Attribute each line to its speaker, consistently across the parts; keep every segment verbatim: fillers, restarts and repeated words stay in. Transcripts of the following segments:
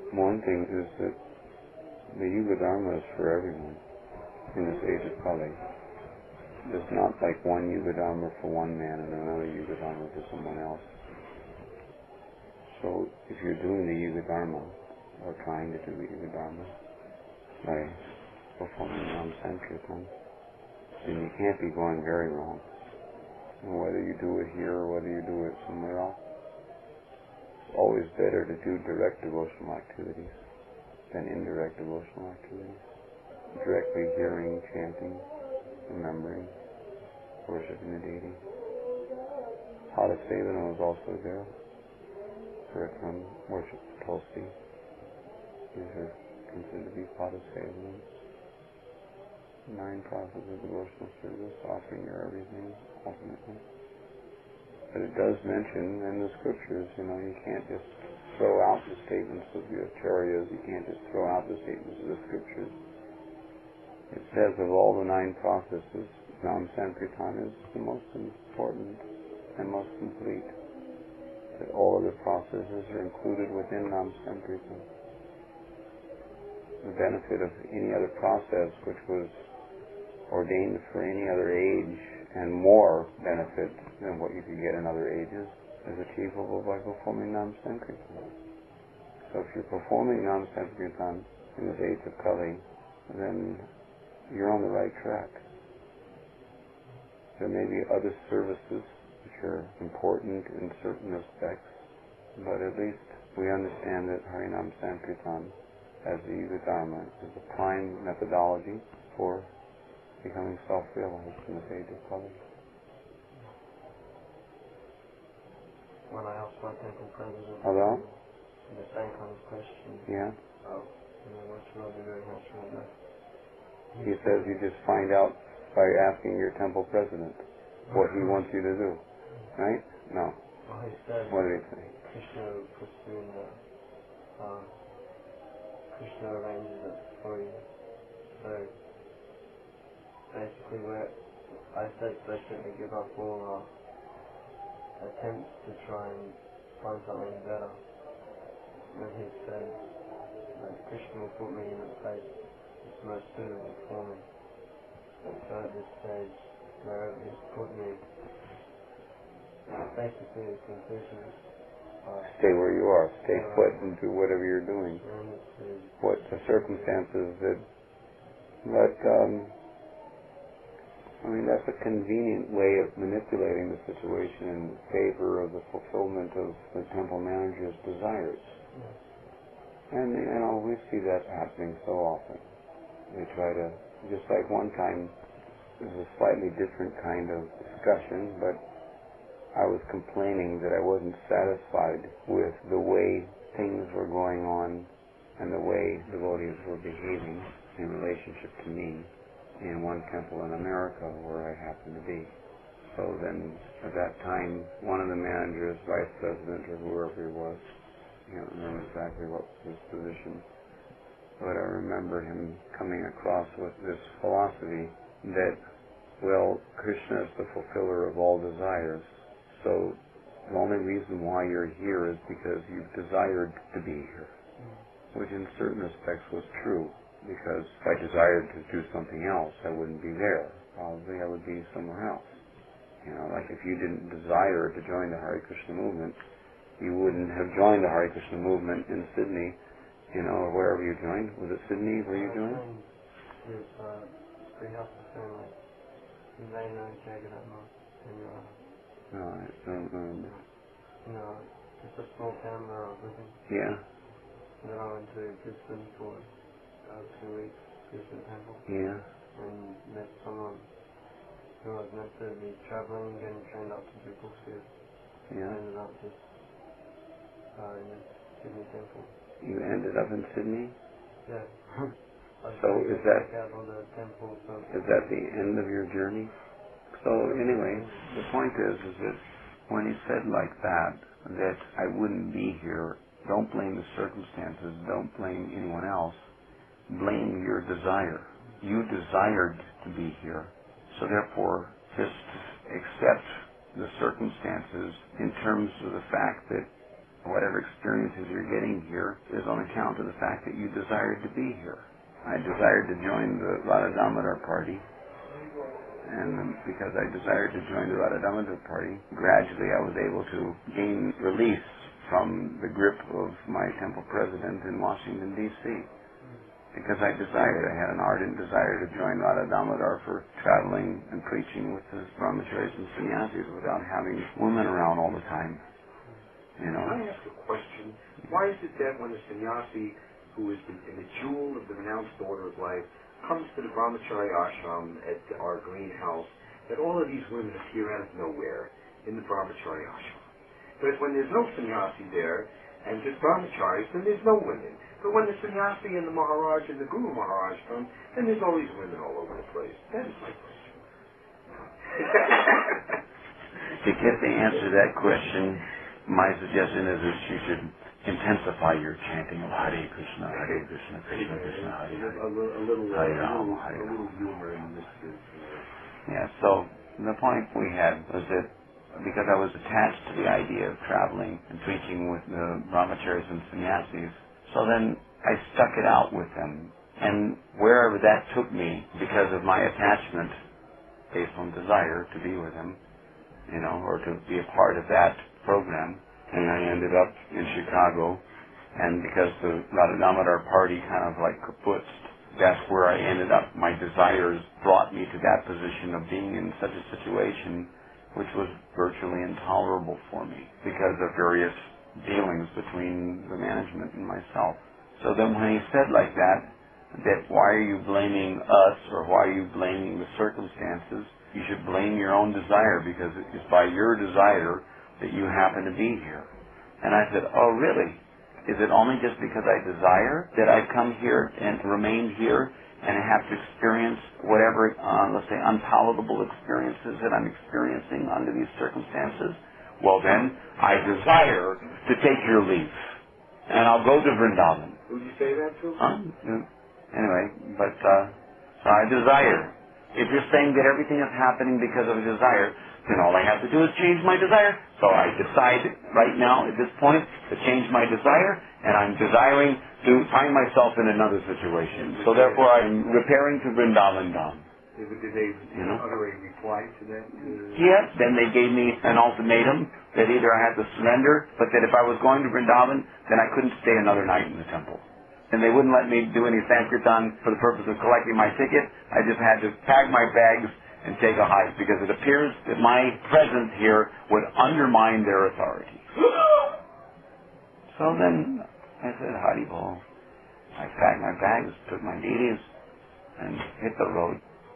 Speaker 1: one thing is that the Yuga Dharma is for everyone in this age of Kali. There's not like one Yuga Dharma for one man and another Yuga Dharma for someone else. So if you're doing the Yuga Dharma, or trying to do the Yuga Dharma, by performing Nam Sankirtan, then you can't be going very wrong. And whether you do it here or whether you do it somewhere else, it's always better to do direct devotional activities than indirect devotional activities. Directly hearing, chanting, remembering, worshiping the deity. Padasevana was also there. Kirtan, worship Tulsi. These are considered to be Padasevana. Nine processes of devotional service, offering your everything, ultimately. But it does mention in the scriptures, you know, you can't just throw out the statements of the acharyas, you can't just throw out the statements of the scriptures. It says of all the nine processes, Nam Sankirtan is the most important and most complete. That all of the processes are included within Nam Sankirtan. The benefit of any other process which was ordained for any other age and more benefit than what you could get in other ages is achievable by performing Nam Sankirtan. So if you're performing Nam Sankirtan in this age of Kali, then you're on the right track. There may be other services which are important in certain respects, but at least we understand that Harinam Sankirtan as the Yuga Dharma is the prime methodology for becoming self-realized in this age of Kali.
Speaker 2: When I asked my temple president
Speaker 1: Hello?
Speaker 2: the same kind of question,
Speaker 1: Yeah?
Speaker 2: oh, you know, what should I be doing, what should I do?
Speaker 1: He says you just find out by asking your temple president what he wants you to do. Right? No.
Speaker 2: Well, he said,
Speaker 1: What did he say?
Speaker 2: Krishna puts you in the, uh, Krishna arranges it for you. So, basically where I said basically give up all uh, attempts to try and find something better. And he said that Krishna will put me in a place that's most suitable for me. So at this stage, wherever he's put me, basically the conclusion is uh,
Speaker 1: Stay where you are. Stay
Speaker 2: uh,
Speaker 1: put and do whatever you're doing.
Speaker 2: and it's, uh,
Speaker 1: What the circumstances that... But, um... I mean, that's a convenient way of manipulating the situation in favor of the fulfillment of the temple manager's desires.
Speaker 2: yeah.
Speaker 1: And, you know, we see that happening so often. They try to, just like one time, it was a slightly different kind of discussion, but I was complaining that I wasn't satisfied with the way things were going on and the way devotees were behaving in relationship to me in one temple in America where I happened to be. So then, at that time, one of the managers, vice president, or whoever he was, I can't remember exactly what was his position, but I remember him coming across with this philosophy that, well, Krishna is the fulfiller of all desires, so the only reason why you're here is because you've desired to be here, which in certain respects was true. Because if I desired to do something else, I wouldn't be there. Probably I would be somewhere else. You know, like if you didn't desire to join the Hare Krishna movement, you wouldn't have joined the Hare Krishna movement in Sydney, you know, or wherever you joined. Was it Sydney where you joined?
Speaker 2: With uh, Srihasta family. You may know Jagannath Monk in your
Speaker 1: No, I don't remember.
Speaker 2: you know, it's a small town where I was living.
Speaker 1: Yeah?
Speaker 2: And then I went to Brisbane for uh, two weeks, Brisbane Temple,
Speaker 1: Yeah?
Speaker 2: and met someone who was meant to be travelling and getting trained up to do Brookfield.
Speaker 1: Yeah?
Speaker 2: I ended up just uh, in the Sydney Temple.
Speaker 1: You ended up in Sydney?
Speaker 2: Yeah. I was
Speaker 1: So
Speaker 2: going to
Speaker 1: is
Speaker 2: go
Speaker 1: that-
Speaker 2: check out all the temples. So
Speaker 1: Is that the end of your journey? So anyway, the point is, is that when he said like that, that I wouldn't be here, don't blame the circumstances, don't blame anyone else, blame your desire. You desired to be here, so therefore just accept the circumstances in terms of the fact that, whatever experiences you're getting here is on account of the fact that you desired to be here. I desired to join the Radha Damodar party, and because I desired to join the Radha Damodar party, gradually I was able to gain release from the grip of my temple president in Washington, D C Because I desired, I had an ardent desire to join Radha Damodar for traveling and preaching with the brahmacharis and sannyasis without having women around all the time. You know?
Speaker 3: Can I ask a question? Why is it that when a sannyasi who is in the jewel of the renounced order of life comes to the brahmachari ashram at our greenhouse, that all of these women appear out of nowhere in the brahmachari ashram? But when there's no sannyasi there, and just brahmacharis, then there's no women. But when the sannyasi and the Maharaj and the Guru Maharaj come, then there's all these women all over the place. That is my question.
Speaker 1: To get the answer to that question, my suggestion is that you should intensify your chanting of Hare Krishna, Hare Krishna, Krishna Krishna, Hare Hare,
Speaker 3: A little, a little,
Speaker 1: Hare
Speaker 3: a
Speaker 1: Rama,
Speaker 3: little,
Speaker 1: Hare
Speaker 3: a little
Speaker 1: Rama.
Speaker 3: humor in this. Uh,
Speaker 1: Yeah, so the point we had was that because I was attached to the idea of traveling and preaching with the brahmacharis and sannyasis, so then I stuck it out with them. And wherever that took me, because of my attachment, based on desire to be with them, you know, or to be a part of that program, and I ended up in Chicago, and because the Radha Damodar party kind of like kaputzed, that's where I ended up. My desires brought me to that position of being in such a situation which was virtually intolerable for me because of various dealings between the management and myself. So then when he said like that, that why are you blaming us or why are you blaming the circumstances? You should blame your own desire because it's by your desire that you happen to be here. And I said, oh really? Is it only just because I desire that I come here and remain here and I have to experience whatever, uh, let's say, unpalatable experiences that I'm experiencing under these circumstances? Well then, I desire to take your leave. And I'll go to Vrindavan.
Speaker 3: Would you say that to him?
Speaker 1: Huh? Anyway, but, uh, so I desire. If you're saying that everything is happening because of a desire, then all I have to do is change my desire. So I decide right now at this point to change my desire, and I'm desiring to find myself in another situation. So therefore I'm repairing to Vrindavan Dham.
Speaker 3: Did they
Speaker 1: You know?
Speaker 3: utter a reply to that? Uh...
Speaker 1: Yes, then they gave me an ultimatum that either I had to surrender, but that if I was going to Vrindavan, then I couldn't stay another night in the temple. And they wouldn't let me do any Sankirtan for the purpose of collecting my ticket. I just had to pack my bags and take a hike because it appears that my presence here would undermine their authority. So then I said, Hari Bol. I packed my bags, took my deities, and hit the road.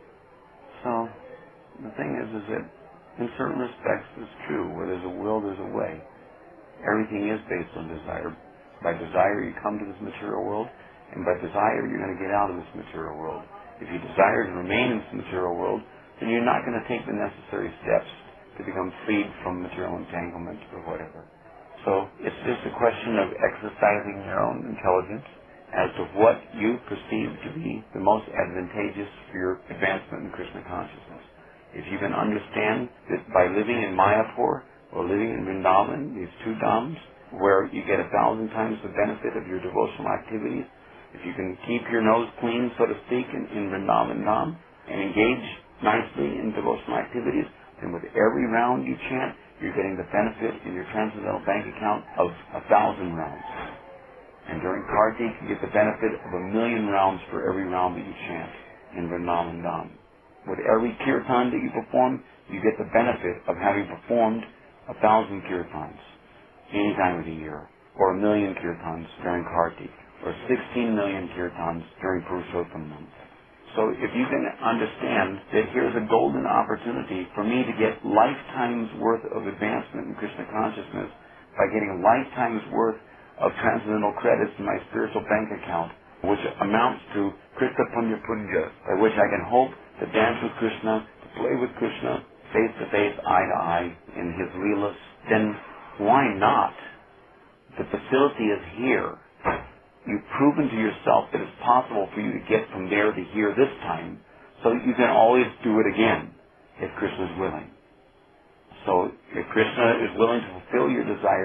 Speaker 1: So the thing is, is that in certain respects it's true. Where there's a will, there's a way. Everything is based on desire. By desire you come to this material world, and by desire you're going to get out of this material world. If you desire to remain in this material world, then you're not going to take the necessary steps to become freed from material entanglement or whatever. So it's just a question of exercising your own intelligence as to what you perceive to be the most advantageous for your advancement in Krishna consciousness. If you can understand that by living in Mayapur or living in Vrindavan, these two dhams, where you get a thousand times the benefit of your devotional activities, if you can keep your nose clean, so to speak, in, in Vrindavan Dham, and engage nicely in devotional activities, then with every round you chant, you're getting the benefit in your transcendental bank account of a thousand rounds. And during Kartik, you get the benefit of a million rounds for every round that you chant in Vrindavan Dham. With every kirtan that you perform, you get the benefit of having performed a thousand kirtans any time of the year, or a million kirtans during Kartik, or sixteen million kirtans during Purushottam month. So if you can understand that here's a golden opportunity for me to get lifetime's worth of advancement in Krishna consciousness by getting a lifetime's worth of transcendental credits in my spiritual bank account, which amounts to Krishna Punya Punja, by which I can hope to dance with Krishna, to play with Krishna, face to face, eye to eye, in his leelas, then why not? The facility is here. You've proven to yourself that it's possible for you to get from there to here this time, so that you can always do it again, if Krishna is willing. So if Krishna is willing to fulfill your desire,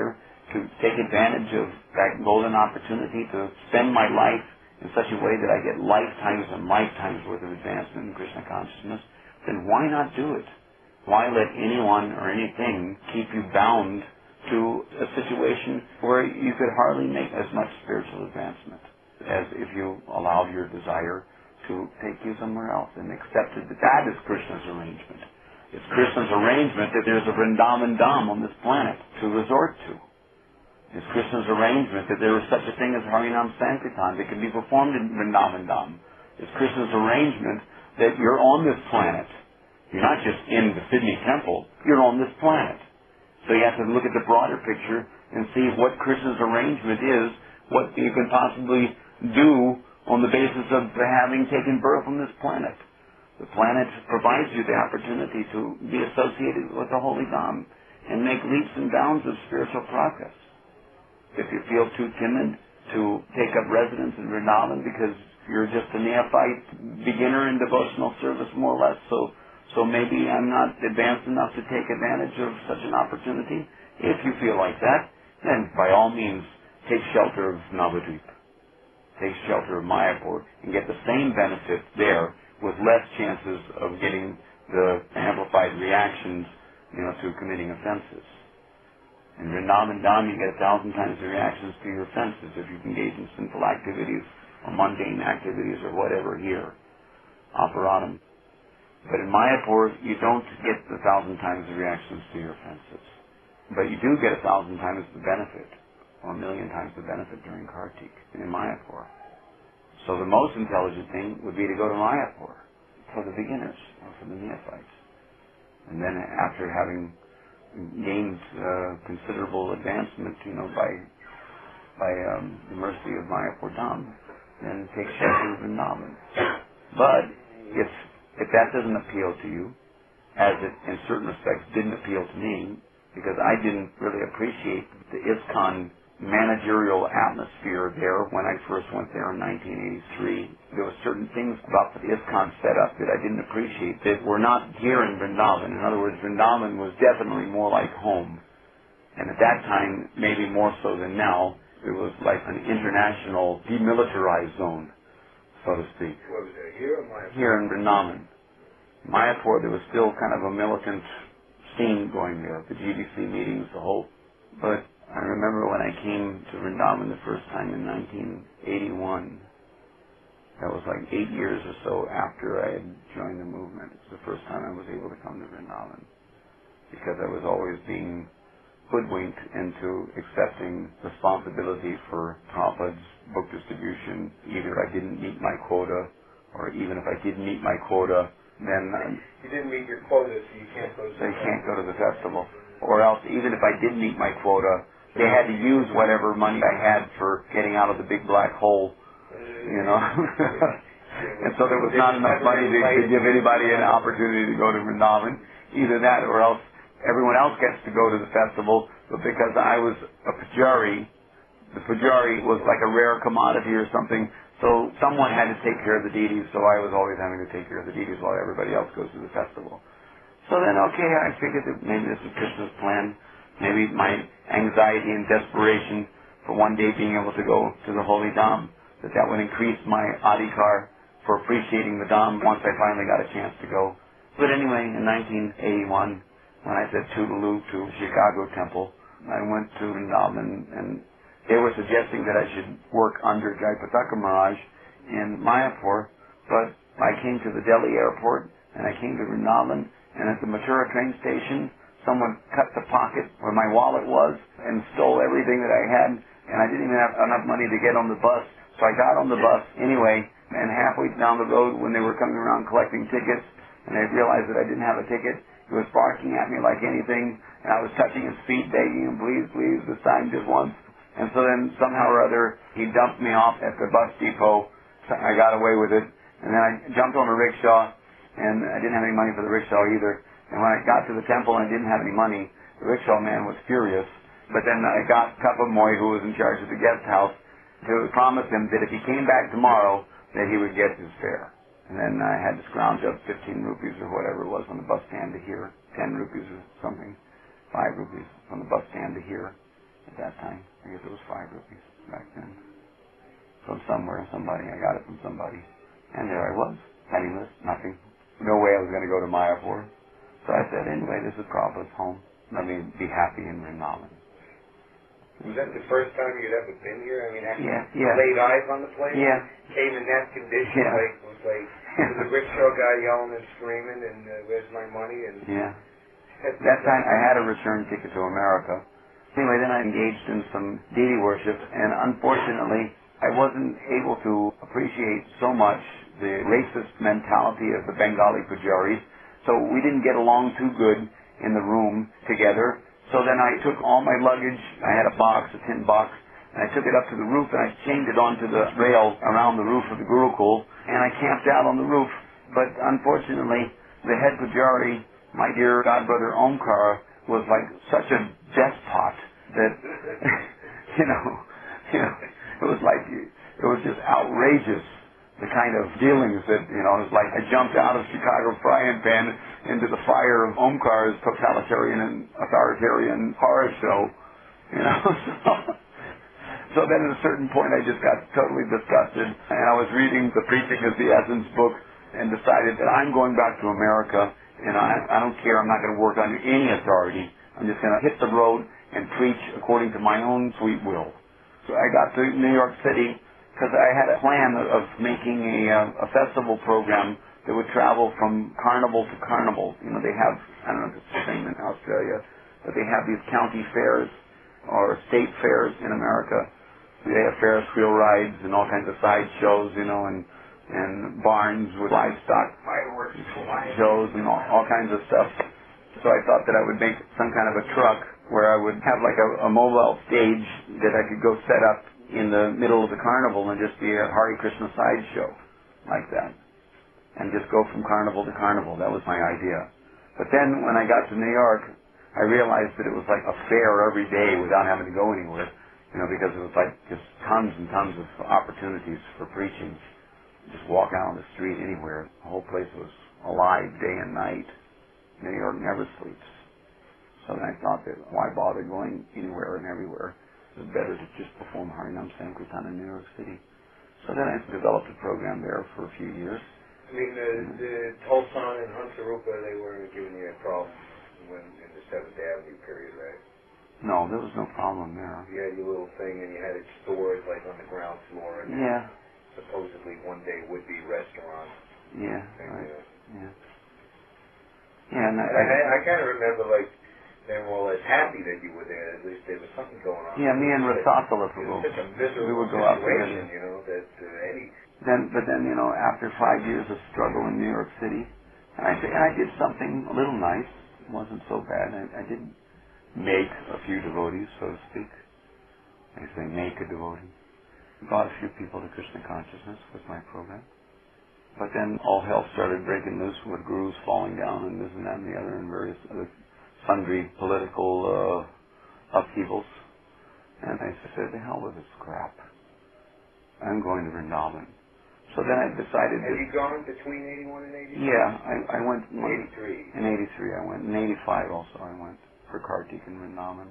Speaker 4: to take advantage of that golden opportunity to spend my life in such a way that I get lifetimes and lifetimes worth of advancement in Krishna consciousness, then why not do it? Why let anyone or anything keep you bound to a situation where you could hardly make as much spiritual advancement as if you allowed your desire to take you somewhere else and accepted that that is Krishna's arrangement. It's Krishna's arrangement that there's a Vrindavan Dham on this planet to resort to. It's Krishna's arrangement that there is such a thing as Harinam Sankirtan that can be performed in Vrindavan Dham. It's Krishna's arrangement that you're on this planet. You're not just in the Sydney temple, you're on this planet. So you have to look at the broader picture and see what Krishna's arrangement is, what you can possibly do on the basis of having taken birth on this planet. The planet provides you the opportunity to be associated with the Holy Dham and make leaps and bounds of spiritual progress. If you feel too timid to take up residence in Vrindavan because you're just a neophyte beginner in devotional service, more or less, so so maybe I'm not advanced enough to take advantage of such an opportunity. If you feel like that, then by all means take shelter of Navadvip. Take shelter of Mayapur and get the same benefit there with less chances of getting the amplified reactions, you know, to committing offenses. In Vrindavan Dham, you get a thousand times the reactions to your offenses if you engage in sinful activities or mundane activities or whatever here. Aparadam. But in Mayapur, you don't get a thousand times the reactions to your offenses. But you do get a thousand times the benefit, or a million times the benefit during Kartik in Mayapur. So the most intelligent thing would be to go to Mayapur for the beginners, or for the neophytes. And then after having gained uh, considerable advancement, you know, by by um, the mercy of Mayapur Dham, then take shelter of Vrindavan. But if if that doesn't appeal to you, as it in certain respects didn't appeal to me, because I didn't really appreciate the ISKCON managerial atmosphere there when I first went there in nineteen eighty-three. There were certain things about the ISKCON setup that I didn't appreciate that were not here in Vrindavan. In other words, Vrindavan was definitely more like home. And at that time, maybe more so than now, it was like an international demilitarized zone, so to speak.
Speaker 3: What was it, here or Mayapur?
Speaker 4: Here in Vrindavan. Mayapur, there was still kind of a militant scene going there, the G D C meetings, the whole. But I remember when I came to Vrindavan the first time in nineteen eighty-one. That was like eight years or so after I had joined the movement. It was the first time I was able to come to Vrindavan, because I was always being hoodwinked into accepting responsibility for Prabhupada's book distribution. Either I didn't meet my quota, or even if I did meet my quota, then I,
Speaker 3: you didn't meet your quota, so you can't go to the
Speaker 4: they can't go to the festival. Or else, even if I did meet my quota, they had to use whatever money I had for getting out of the big black hole, you know. And so there was not enough money to, to give anybody an opportunity to go to Vrindavan. Either that, or else everyone else gets to go to the festival, but because I was a pujari, the pujari was like a rare commodity or something, so someone had to take care of the deities, so I was always having to take care of the deities while everybody else goes to the festival. So then, okay, I figured that maybe this was Krishna's plan. Maybe my anxiety and desperation for one day being able to go to the Holy Dham, that that would increase my adhikar for appreciating the Dham once I finally got a chance to go. But anyway, in nineteen eighty-one, when I said toodaloo to Chicago Temple, I went to Vrindavan, and they were suggesting that I should work under Jayapataka Maharaj in Mayapur, but I came to the Delhi airport, and I came to Vrindavan, and at the Mathura train station, someone cut the pocket where my wallet was and stole everything that I had, and I didn't even have enough money to get on the bus, so I got on the bus anyway, and halfway down the road when they were coming around collecting tickets, and they realized that I didn't have a ticket, he was barking at me like anything, and I was touching his feet, begging him, please, please, this time, just once. And so then, somehow or other, he dumped me off at the bus depot. I got away with it. And then I jumped on a rickshaw, and I didn't have any money for the rickshaw either. And when I got to the temple and I didn't have any money, the rickshaw man was furious. But then I got Kapamoy, who was in charge of the guest house, to promise him that if he came back tomorrow, that he would get his fare. And then I had to scrounge up fifteen rupees or whatever it was on the bus stand to here, ten rupees or something, five rupees on the bus stand to here. at that time. I guess it was five rupees back then. From somewhere, somebody. I got it from somebody. And there I was, penniless, nothing. No way I was going to go to Mayapur. So I said, anyway, this is Prabhupada's home. Let me be happy in Vrindavan.
Speaker 3: Was that the first time you'd ever been here? I mean, have
Speaker 4: Yeah,
Speaker 3: you
Speaker 4: yeah.
Speaker 3: laid eyes on the place?
Speaker 4: Yeah.
Speaker 3: Came in that condition,
Speaker 4: Yeah.
Speaker 3: like, was like, was the rickshaw guy yelling and screaming, and uh, where's my money? And
Speaker 4: Yeah. That time I had a return ticket to America. Anyway, then I engaged in some deity worship, and unfortunately, I wasn't able to appreciate so much the racist mentality of the Bengali pujaris, so we didn't get along too good in the room together. So then I took all my luggage, I had a box, a tin box, and I took it up to the roof and I chained it onto the rail around the roof of the Gurukul, and I camped out on the roof. But unfortunately, the head pujari, my dear godbrother Omkar, was like such a despot that, you know, you know, it was like, it was just outrageous, the kind of dealings that, you know, it was like I jumped out of Chicago frying pan into the fire of Omkar's totalitarian and authoritarian horror show, you know. So, so then at a certain point I just got totally disgusted, and I was reading the Preaching is the Essence book and decided that I'm going back to America, and I, I don't care, I'm not going to work under any authority. I'm just going to hit the road and preach according to my own sweet will. So I got to New York City because I had a plan of making a, uh, a festival program that would travel from carnival to carnival. You know, they have, I don't know if it's the same in Australia, but they have these county fairs or state fairs in America. They have Ferris wheel rides and all kinds of side shows, you know, and, and barns with livestock
Speaker 3: fireworks,
Speaker 4: shows and all, all kinds of stuff. So I thought that I would make some kind of a truck where I would have like a, a mobile stage that I could go set up in the middle of the carnival and just be a Hare Krishna sideshow like that. And just go from carnival to carnival. That was my idea. But then when I got to New York, I realized that it was like a fair every day without having to go anywhere. You know, because it was like just tons and tons of opportunities for preaching. Just walk out on the street anywhere. The whole place was alive day and night. New York never sleeps. So then I thought that why bother going anywhere and everywhere? It was better to just perform Harinam Sankirtan in New York City. So then I developed a program there for a few years.
Speaker 3: I mean, the, the Tulsan and Hansarupa, they weren't giving you a problem when in the seventh Avenue period, right?
Speaker 4: No, there was no problem there.
Speaker 3: You had your little thing and you had it stored like on the ground floor. And
Speaker 4: Yeah.
Speaker 3: supposedly one day would be restaurants.
Speaker 4: Yeah,
Speaker 3: And,
Speaker 4: right.
Speaker 3: uh,
Speaker 4: Yeah. Yeah, and I,
Speaker 3: I, I, I kind of remember like they were all as happy that you were there. At least there was something going on.
Speaker 4: yeah, me and Rasatala
Speaker 3: It was such a
Speaker 4: we
Speaker 3: miserable
Speaker 4: would go out
Speaker 3: situation,
Speaker 4: together.
Speaker 3: you know, that uh, any
Speaker 4: Then, but then, you know, after five years of struggle in New York City, and I, and I did something a little nice. It wasn't so bad. I, I did make a few devotees, so to speak. I say make a devotee. Brought a few people to Krishna consciousness with my program. But then all hell started breaking loose with gurus falling down and this and that and the other and various other sundry political uh, upheavals. And I said, the hell with this crap. I'm going to Vrindavan. So then I decided
Speaker 3: Have
Speaker 4: that...
Speaker 3: you gone between eighty-one and eighty-three?
Speaker 4: Yeah, I, I went...
Speaker 3: eighty-three.
Speaker 4: In eighty-three I went. In eighty-five also I went for Kartik in Vrindavan.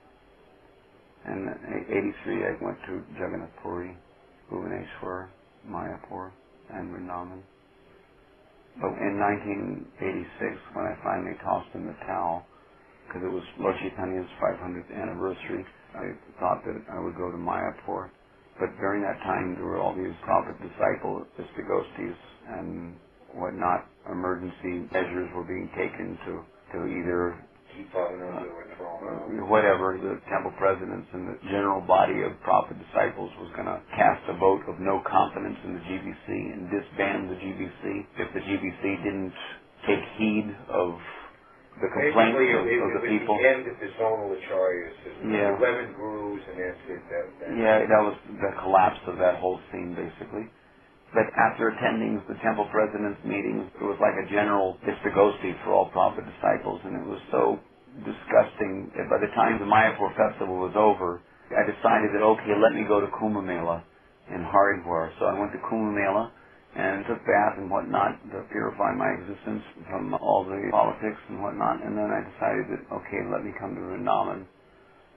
Speaker 4: And in eighty-three I went to Jagannath Puri, Bhubaneswar, Mayapur, and Vrindavan. But in nineteen eighty-six, when I finally tossed in the towel, because it was Lord Chaitanya's five hundredth anniversary, I thought that I would go to Mayapur. But during that time, there were all these prophet disciple Istigostis and whatnot. Emergency measures were being taken to, to either
Speaker 3: Keep on under or thrown out.
Speaker 4: whatever, the temple presidents and the general body of prophet disciples was going to cast a vote of no confidence in the G B C and disband the G B C if the G B C didn't take heed of the complaints
Speaker 3: Basically,
Speaker 4: of,
Speaker 3: it,
Speaker 4: of
Speaker 3: it
Speaker 4: the
Speaker 3: was
Speaker 4: people.
Speaker 3: the end of the zonal acharyas.
Speaker 4: Yeah.
Speaker 3: eleven gurus and that's it. That, that
Speaker 4: Yeah, that was the collapse of that whole scene, basically. But after attending the temple president's meetings, it was like a general Istagosti for all prophet disciples, and it was so disgusting that by the time the Mayapur festival was over, I decided that, okay, let me go to Kumbh Mela in Haridwar. So I went to Kumbh Mela and took bath and whatnot to purify my existence from all the politics and whatnot, and then I decided that, okay, let me come to Vrindavan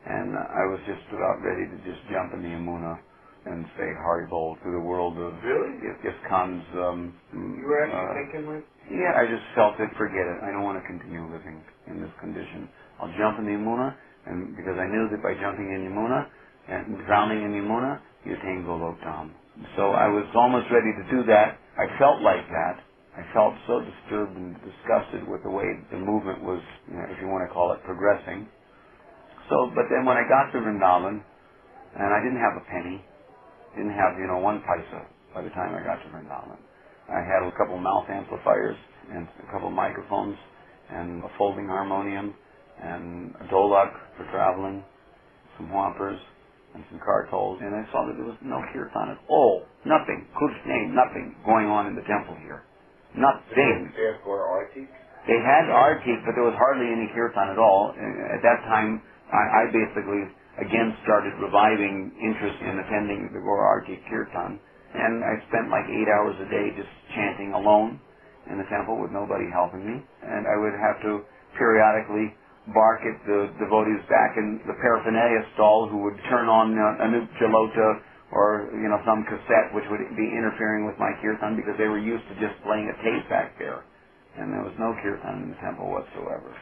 Speaker 4: And uh, I was just about ready to just jump in the Yamuna and say Haribol to the world of
Speaker 3: Really?
Speaker 4: ISKCON's. Um,
Speaker 3: You were actually
Speaker 4: uh,
Speaker 3: thinking like?
Speaker 4: yeah, I just felt it. Forget it. I don't want to continue living in this condition. I'll jump in the Yamuna, and because I knew that by jumping in Yamuna and drowning in Yamuna, you attain Golok Dham. So I was almost ready to do that. I felt like that. I felt so disturbed and disgusted with the way the movement was, you know, if you want to call it, progressing. So, but then when I got to Vrindavan, and I didn't have a penny, didn't have, you know, one paisa by the time I got to Vrindavan. I had a couple mouth amplifiers and a couple microphones and a folding harmonium and a dolak for traveling, some whoppers and some kartols, and I saw that there was no kirtan at all. Nothing. Kush name, nothing going on in the temple here. Nothing. They had artik, but there was hardly any kirtan at all. At that time, I, I basically again started reviving interest in attending the Gaura Artik Kirtan, and I spent like eight hours a day just chanting alone in the temple with nobody helping me, and I would have to periodically bark at the devotees back in the paraphernalia stall who would turn on uh, a new jalota or, you know, some cassette which would be interfering with my kirtan because they were used to just playing a tape back there, and there was no kirtan in the temple whatsoever.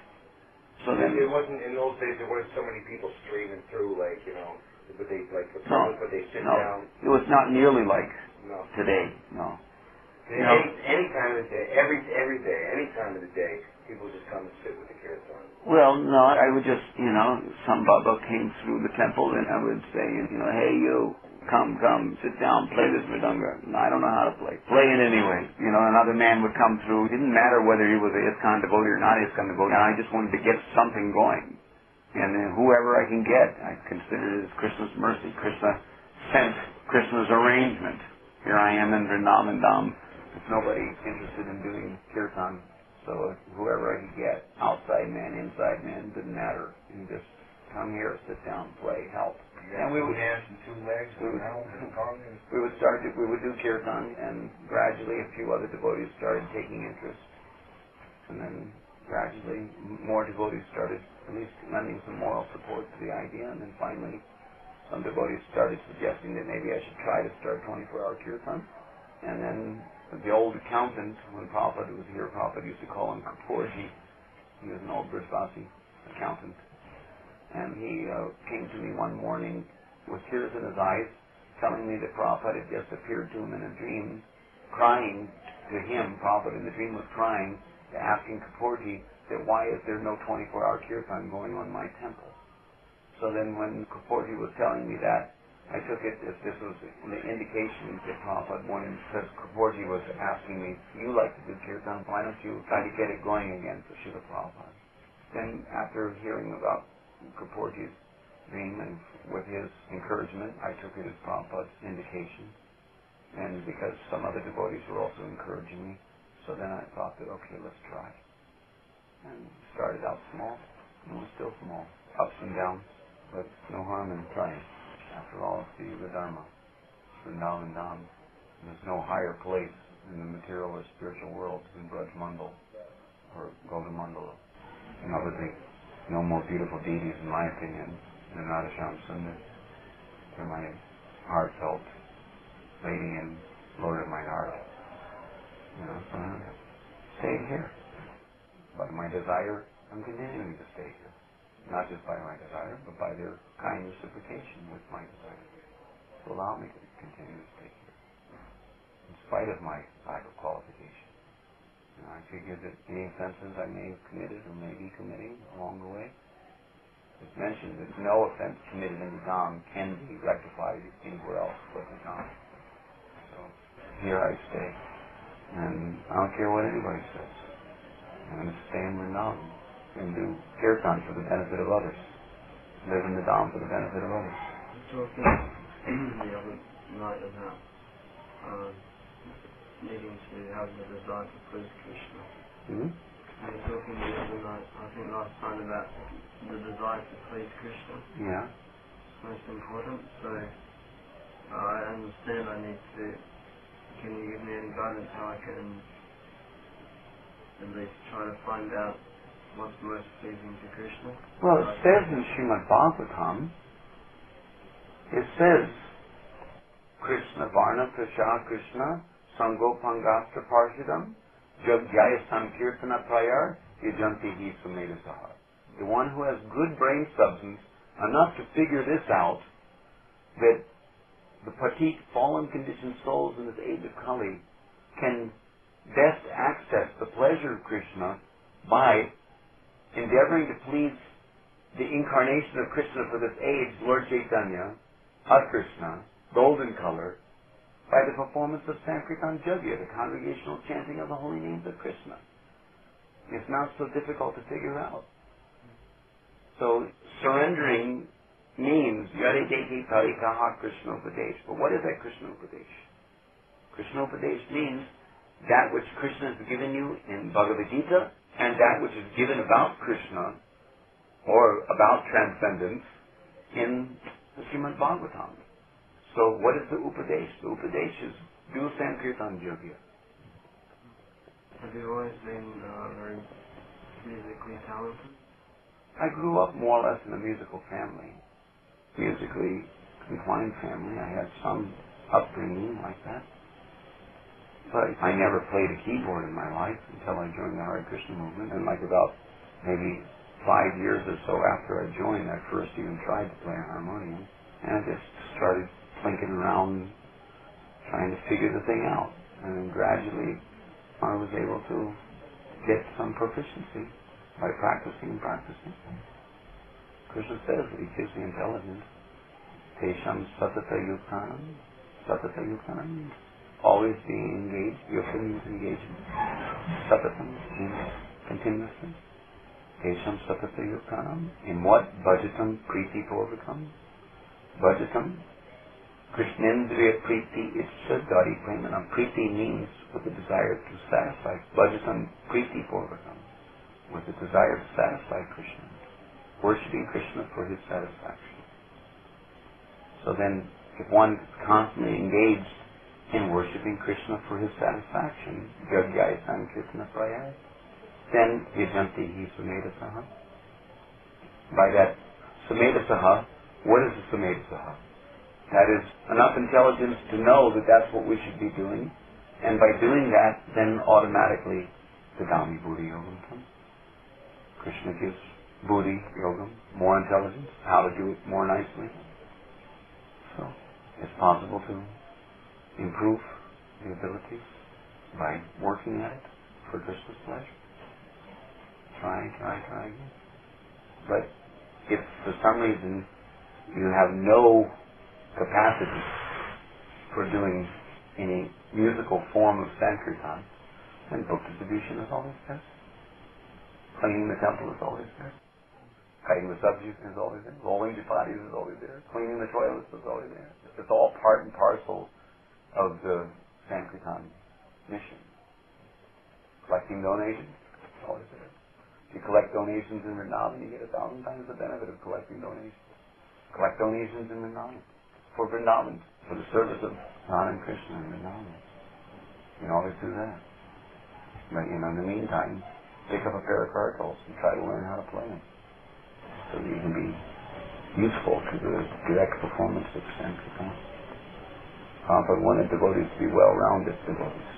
Speaker 4: So then,
Speaker 3: it wasn't in those days. There weren't so many people streaming through, like you know, but they like the
Speaker 4: no,
Speaker 3: but they sit
Speaker 4: no,
Speaker 3: down.
Speaker 4: it was not nearly like
Speaker 3: No.
Speaker 4: today. No.
Speaker 3: Any,
Speaker 4: You know,
Speaker 3: any time of the day, every every day, any time of the day, people just come and sit with the kirtan.
Speaker 4: well, no, I would just, you know, some Baba came through the temple and I would say, you know, hey you, come, come, sit down, play this mridanga. No, I don't know how to play. Play it anyway. You know, another man would come through. It didn't matter whether he was a ISKCON devotee or not ISKCON devotee. And I just wanted to get something going. And then whoever I can get, I consider it as Krishna's mercy. Krishna sent Krishna's arrangement. Here I am in Vrindavan Dham. There's nobody interested in doing kirtan. So whoever I could get, outside man, inside man, didn't matter. You just come here, sit down, play, help.
Speaker 3: Yeah,
Speaker 4: and we would
Speaker 3: hands and two legs.
Speaker 4: we would,
Speaker 3: and
Speaker 4: we would start to, we would do kirtan, and gradually a few other devotees started taking interest, and then gradually more devotees started at least lending some moral support to the idea, and then finally some devotees started suggesting that maybe I should try to start twenty-four hour kirtan, and then the old accountant, when Prabhupada was here, Prabhupada used to call him Kapurji. He was an old Brijvasi accountant. And he uh, came to me one morning with tears in his eyes, telling me that Prabhupada had just appeared to him in a dream, crying to him. Prabhupada in the dream was crying, asking Kapurji that why is there no twenty-four hour kirtan going on in my temple. So then when Kapurji was telling me that, I took it as this was an indication that Prabhupada wanted, because Kapurji was asking me, you like to do kirtan, why don't you try to get it going again for Srila Prabhupada. Then after hearing about Kapurji's dream, and with his encouragement, I took it as Prabhupada's indication. And because some other devotees were also encouraging me, so then I thought that, okay, let's try. And started out small, and it was still small. Ups and downs, but no harm in trying. After all, it's the Yuga Dharma. Vrindavan Dham. There's no higher place in the material or spiritual world than Braj Mandal or Golden Mandala. And obviously, no more beautiful deities, in my opinion, than Radhasham Sundar. They're my heartfelt lady and Lord of my heart. You know, so I stayed here. By my desire, I'm continuing to stay here. Not just by my desire, but by their kind reciprocation with my desire. To allow me to continue to stay here. In spite of my lack of qualification. You know, I figure that any offenses I may have committed or may be committing along the way, it's mentioned that no offense committed in the Dham can be rectified anywhere else but the Dham. So here I stay. And I don't care what anybody says. I'm going to stay in Vrindavan and do kirtan for the benefit of others. Live in the Dham for the benefit of others.
Speaker 2: Talking the other night about um, needing to have the desire to please Krishna.
Speaker 4: Mm-hmm.
Speaker 2: We were talking the other night, I think last time, about the desire to please Krishna.
Speaker 4: Yeah.
Speaker 2: It's most important. So uh, I understand I need to. Can you give me any guidance how I can at least try to find out what's most pleasing to Krishna?
Speaker 4: Well, it says in Srimad Bhagavatam, it says, Krishna Varna Prasha Krishna Sango Pangastra Parshidam Jagyaya Sankirtana Prayar Yajanti Hi Sumedasahar. The one who has good brain substance enough to figure this out, that the patit, fallen conditioned souls in this age of Kali can best access the pleasure of Krishna by endeavoring to please the incarnation of Krishna for this age, Lord Chaitanya, Krishna, golden color, by the performance of Sankirtan Jagya, the congregational chanting of the holy names of Krishna. It's not so difficult to figure out. So surrendering means Yare Deki Parikaha Krishna Upadesh. But what is that Krishna Upadesh? Krishna Upadesh means that which Krishna has given you in Bhagavad Gita, and that which is given about Krishna or about transcendence in the Srimad Bhagavatam. So what is the Upadesh? The Upadesh is do Sankirtan Jagya.
Speaker 2: Have you always been uh, very musically talented?
Speaker 4: I grew up more or less in a musical family, musically inclined family. I had some upbringing like that. But I never played a keyboard in my life until I joined the Hare Krishna movement. And like about maybe five years or so after I joined, I first even tried to play a harmonium. And I just started plinking around, trying to figure the thing out. And then gradually I was able to get some proficiency by practicing and practicing. Krishna says that he gives the intelligence. Tesham satata yuktanam, satata yuktanam. Always being engaged, yukta means engagement. Satatam means continuously. Tesham satata yuktanam. In what? Bhajatam priti purvakam. Bhajatam. Krishnendriya priti itcha gadi premanam. Priti means with the desire to satisfy. Bhajatam priti purvakam. With the desire to satisfy Krishna. Worshipping Krishna for his satisfaction. So then, if one is constantly engaged in worshipping Krishna for his satisfaction, Jagyaya Sankirtana Prayaya, then Yajanti Hi Sumedasaha. By that Sumedasaha, what is the Sumedasaha? That is enough intelligence to know that that's what we should be doing, and by doing that, then automatically the Dami Buddhi Yogam comes. Krishna gives Buddhi Yogam more intelligence, how to do it more nicely. So, it's possible to improve the abilities by working at it for Krishna's pleasure. Try, try, try again. But if for some reason you have no capacity for doing any musical form of Sankirtan, then book distribution is always best. Cleaning the temple is always there. Cutting the subject is always there. Rolling the bodies is always there. Cleaning the toilets is always there. It's all part and parcel of the Sankirtan mission. Collecting donations, it's always there. If you collect donations in Vrindavan, you get a thousand times the benefit of collecting donations. Collect donations in Vrindavan. For Vrindavan, for the service of Radha and Krishna in Vrindavan. You can always do that. But, you know, in the meantime, pick up a pair of kartals and try to learn how to play them. So that you can be useful to the direct performance of Sankirtan. Uh, but one of devotees to be well-rounded devotees.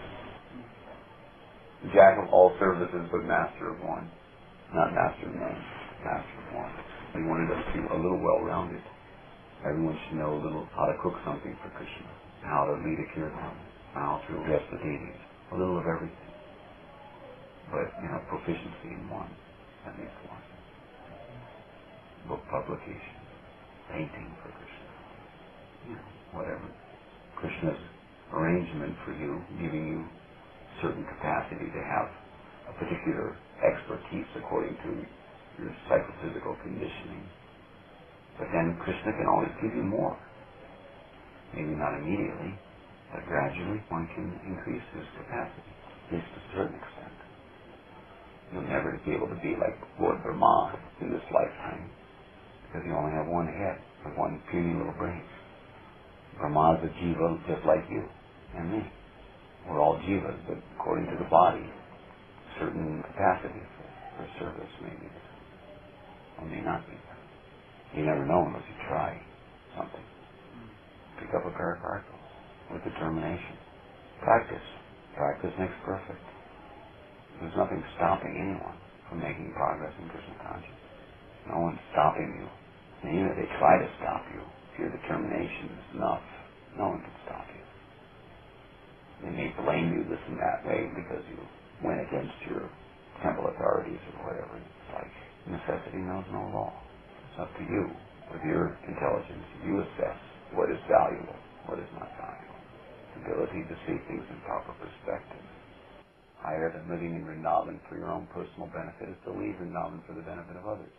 Speaker 4: Jack of all services, but master of one. Not master of none, master of one. He wanted us to be a little well-rounded. Everyone should know a little how to cook something for Krishna, how to lead a kirtan, how to address the deities, a little of everything. But, you know, proficiency in one, that makes one. Book publication, painting for Krishna, you know, whatever. Krishna's arrangement for you, giving you certain capacity to have a particular expertise according to your psychophysical conditioning. But then Krishna can always give you more. Maybe not immediately, but gradually one can increase his capacity, at least to a certain extent. You'll never be able to be like Lord Brahma in this lifetime, because you only have one head and one puny little brain. Brahma is a jiva just like you and me. We're all jivas, but according to the body, certain capacities. for service may be there, or may not be there. You never know unless you try something. Pick up a pair of cartwheels with determination. Practice. Practice makes perfect. There's nothing stopping anyone from making progress in Krishna consciousness. No one's stopping you. And even if they try to stop you, if your determination is enough, no one can stop you. They may blame you this and that way because you went against your temple authorities or whatever. It's like necessity knows no law. It's up to you. With your intelligence, you assess what is valuable, what is not valuable. The ability to see things in proper perspective. Higher than living in Vrindavan for your own personal benefit is to leave Vrindavan for the benefit of others.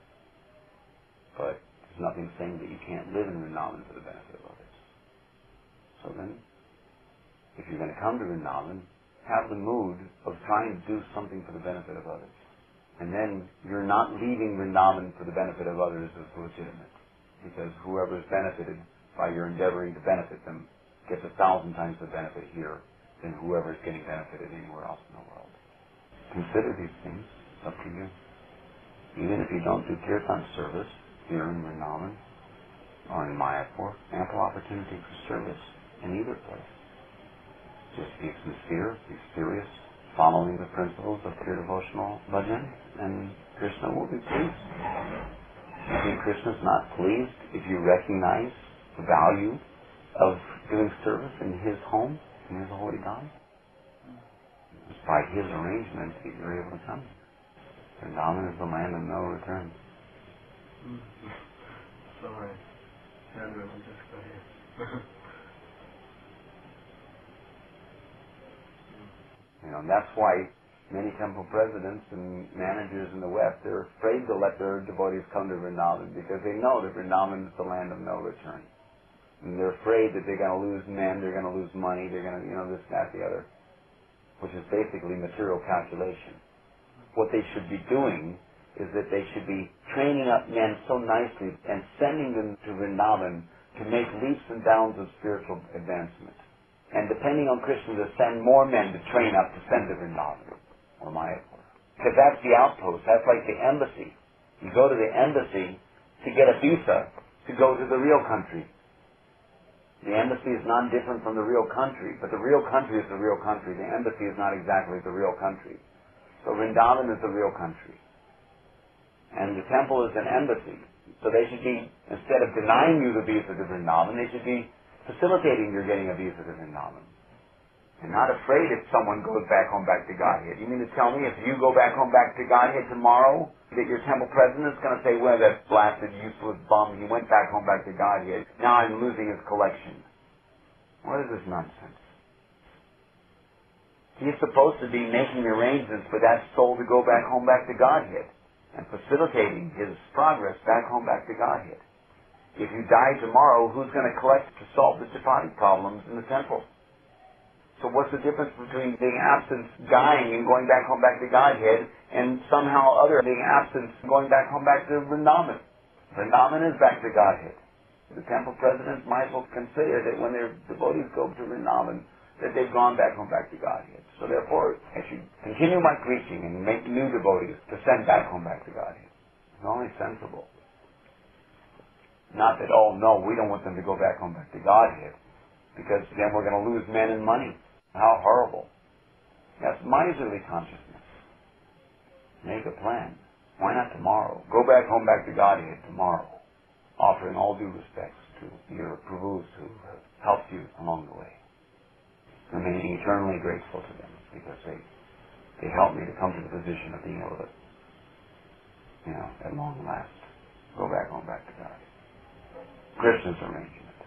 Speaker 4: But there's nothing saying that you can't live in Vrindavan for the benefit of others. So then, if you're going to come to Vrindavan, have the mood of trying to do something for the benefit of others. And then you're not leaving Vrindavan for the benefit of others as legitimate. Because whoever is benefited by your endeavoring to benefit them gets a thousand times the benefit here than whoever is getting benefited anywhere else in the world. Consider these things. It's up to you. Even if you don't do kirtan service here in Vrindavan or in Mayapur, ample opportunity for service in either place. Just be sincere, be serious, following the principles of pure devotional bhajan, and Krishna will be pleased. You think Krishna's not pleased if you recognize the value of doing service in his home, in his holy God? It's by his arrangement that you're able to come. Vrindavan is the land of no return.
Speaker 2: Mm-hmm. Sorry. Chandra, I'm just go here.
Speaker 4: You know, and that's why many temple presidents and managers in the West, they're afraid to let their devotees come to Vrindavan because they know that Vrindavan is the land of no return. And they're afraid that they're going to lose men, they're going to lose money, they're going to, you know, this, that, the other, which is basically material calculation. What they should be doing is that they should be training up men so nicely and sending them to Vrindavan to make leaps and bounds of spiritual advancement. And depending on Krishna, to send more men to train up to send to Vrindavan or Mayapur. Because that's the outpost. That's like the embassy. You go to the embassy to get a visa to go to the real country. The embassy is not different from the real country, but the real country is the real country. The embassy is not exactly the real country. So Vrindavan is the real country. And the temple is an embassy. So they should be, instead of denying you the visa to Vrindavan, they should be facilitating your getting a visa to Vrindavan. And not afraid if someone goes back home back to Godhead. You mean to tell me if you go back home back to Godhead tomorrow, that your temple president is going to say, well, that blasted, useless bum, he went back home back to Godhead. Now I'm losing his collection. What is this nonsense? He's supposed to be making arrangements for that soul to go back home back to Godhead and facilitating his progress back home back to Godhead. If you die tomorrow, who's going to collect to solve the chapati problems in the temple? So what's the difference between being absent, dying, and going back home back to Godhead, and somehow other being absent, going back home back to Vrindavan? Vrindavan is back to Godhead. The temple presidents might as well consider that when their devotees go to Vrindavan, that they've gone back home back to Godhead. So therefore, I should continue my preaching and make new devotees to send back home back to Godhead. It's only sensible. Not that, oh no, we don't want them to go back home back to Godhead, because then we're going to lose men and money. How horrible. That's miserly consciousness. Make a plan. Why not tomorrow? Go back home back to Godhead tomorrow, offering all due respects to your Prabhus who have helped you along the way. Remaining eternally grateful to them because they they helped me to come to the position of being able to, you know, at long last, go back home back to God. Krishna's arranging it.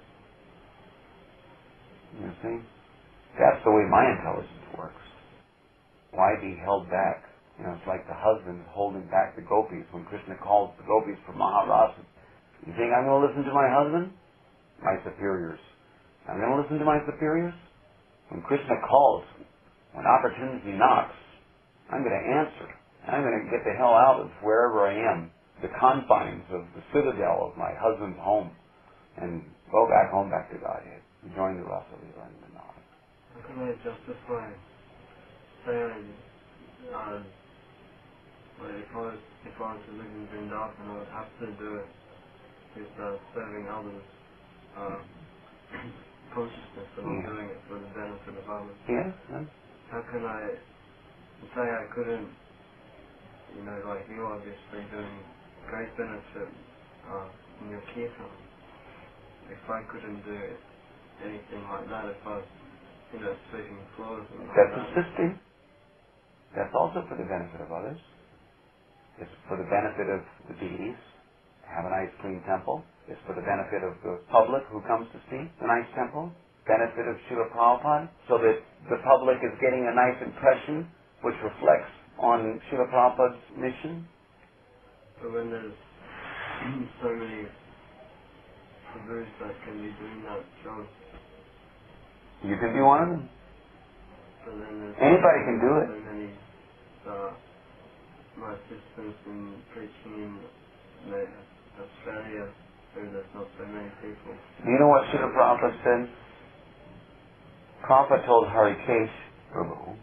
Speaker 4: You see? That's the way my intelligence works. Why be held back? You know, it's like the husband holding back the gopis when Krishna calls the gopis for Maharasa. You think I'm going to listen to my husband? My superiors. I'm going to listen to my superiors? When Krishna calls, when opportunity knocks, I'm going to answer. I'm going to get the hell out of wherever I am, the confines of the citadel of my husband's home, and go back home, back to Godhead. Join the Rasa Leela and Vrindavan.
Speaker 2: How can I justify saying uh, Like if I was, if I was to live in Vrindavan, I would have to do it with uh, serving others, uh, consciousness that I'm
Speaker 4: Yeah.
Speaker 2: doing it for the benefit of others.
Speaker 4: Yeah. yeah.
Speaker 2: How can I say I couldn't, you know, like you obviously doing great benefit uh, in your kirtan. If I couldn't do anything like that, if I was, you know, sweeping floors and like
Speaker 4: That's
Speaker 2: that.
Speaker 4: assisting. That's also for the benefit of others. It's for the benefit of the deities. Have a nice clean temple. It's for the benefit of the public who comes to see the nice temple. Benefit of Srila Prabhupada, so that the public is getting a nice impression which reflects on Srila Prabhupada's mission.
Speaker 2: But when there's so many Prabhus that can be doing that job,
Speaker 4: You can be one of them.
Speaker 2: but then there's
Speaker 4: Anybody can do it.
Speaker 2: so many, uh, my assistants in preaching in you know, Australia, where there's not so many people.
Speaker 4: Do you know what Srila Prabhupada said? Prabhupada told Harikesh Prabhu,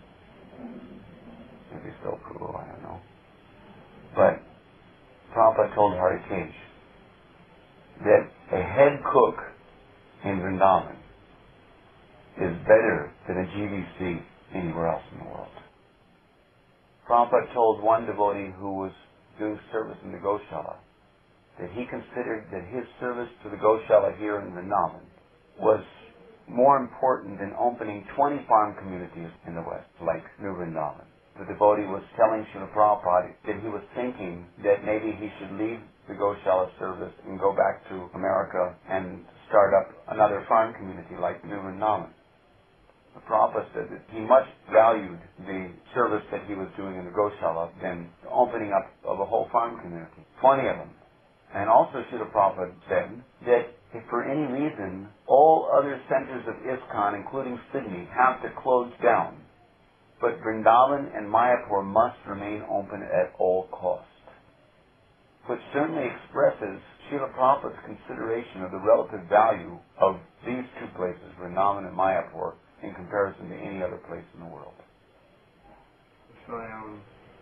Speaker 4: maybe still Prabhu, I don't know, but Prabhupada told Harikesh that a head cook in Vrindavan is better than a G V C anywhere else in the world. Prabhupada told one devotee who was doing service in the Goshala that he considered that his service to the Goshala here in Vrindavan was more important than opening twenty farm communities in the West, like New Vrindavan. The devotee was telling Srila Prabhupada that he was thinking that maybe he should leave the Goshala service and go back to America and start up another farm community like New Vrindavan. The Prabhupada said that he much valued the service that he was doing in the Goshala than the opening up of a whole farm community. twenty of them. And also Srila Prabhupada said that if for any reason all other centers of ISKCON, including Sydney, have to close down, but Vrindavan and Mayapur must remain open at all costs. Which certainly expresses Srila Prabhupada's consideration of the relative value of these two places, Vrindavan and Mayapur, in comparison to any other place in the world.
Speaker 2: So I um,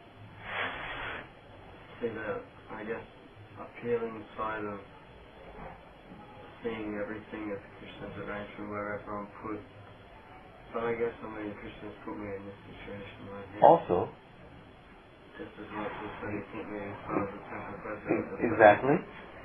Speaker 2: see the, I guess, appealing side of seeing everything as Krishna's arrangement wherever I'm put. But I guess, I mean, Krishna's put me in this situation right here.
Speaker 4: Also,
Speaker 2: just as much as when he put me in front of the temple president.
Speaker 4: exactly.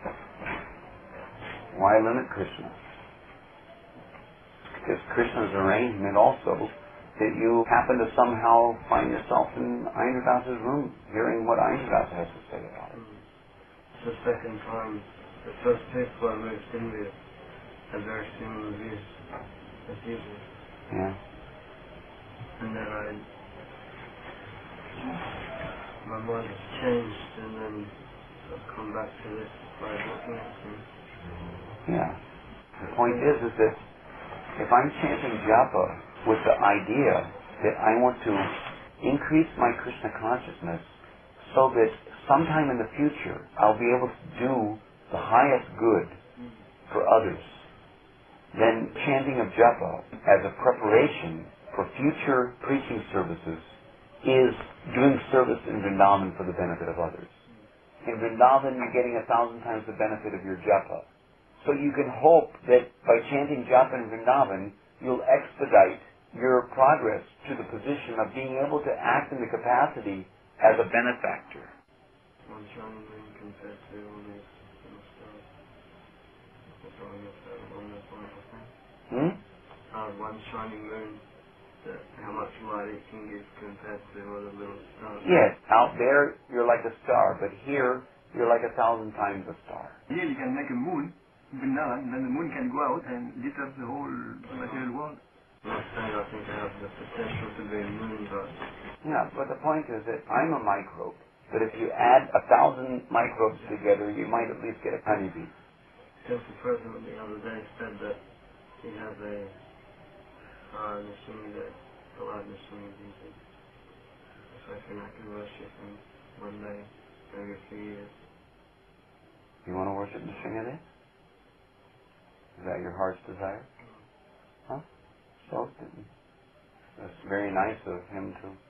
Speaker 4: Why limit Krishna? Because Krishna's arrangement also that you happen to somehow find yourself in Aindradasa's room hearing what Aindradas has to say about it.
Speaker 2: Mm. The second time, the first people I moved in with had very similar views as usual.
Speaker 4: Yeah.
Speaker 2: And then I, my mind has changed, and then I've come back to this by looking at things.
Speaker 4: Yeah. The point is, is that if I'm chanting japa with the idea that I want to increase my Krishna consciousness so that sometime in the future I'll be able to do the highest good for others, then chanting of japa as a preparation for future preaching services is doing service in Vrindavan for the benefit of others. In Vrindavan, you're getting a thousand times the benefit of your japa. So you can hope that by chanting japa in Vrindavan, you'll expedite your progress to the position of being able to act in the capacity as a benefactor.
Speaker 2: One shining moon compared to all these little stars. That's all I guess that one that's one of the things.
Speaker 4: Hmm?
Speaker 2: Uh, one shining moon, that how much light it can give compared to all the little stars.
Speaker 4: Yes, out there you're like a star, but here you're like a thousand times a star.
Speaker 5: Here you can make a moon, Vrindavan, and then the moon can go out and lit up the whole material world.
Speaker 2: I'm not saying I think I have the potential to be a moon, but
Speaker 4: Yeah, but the point is that I'm a microbe, but if you add a thousand microbes together, you might at least get a honeybee.
Speaker 2: Temple President the other day said that he has a uh, machine that a lot of machines using. So I think I can worship him one day, maybe a few years.
Speaker 4: You want to worship Nrsimha? Is that your heart's desire? Huh? So, it's very nice of him to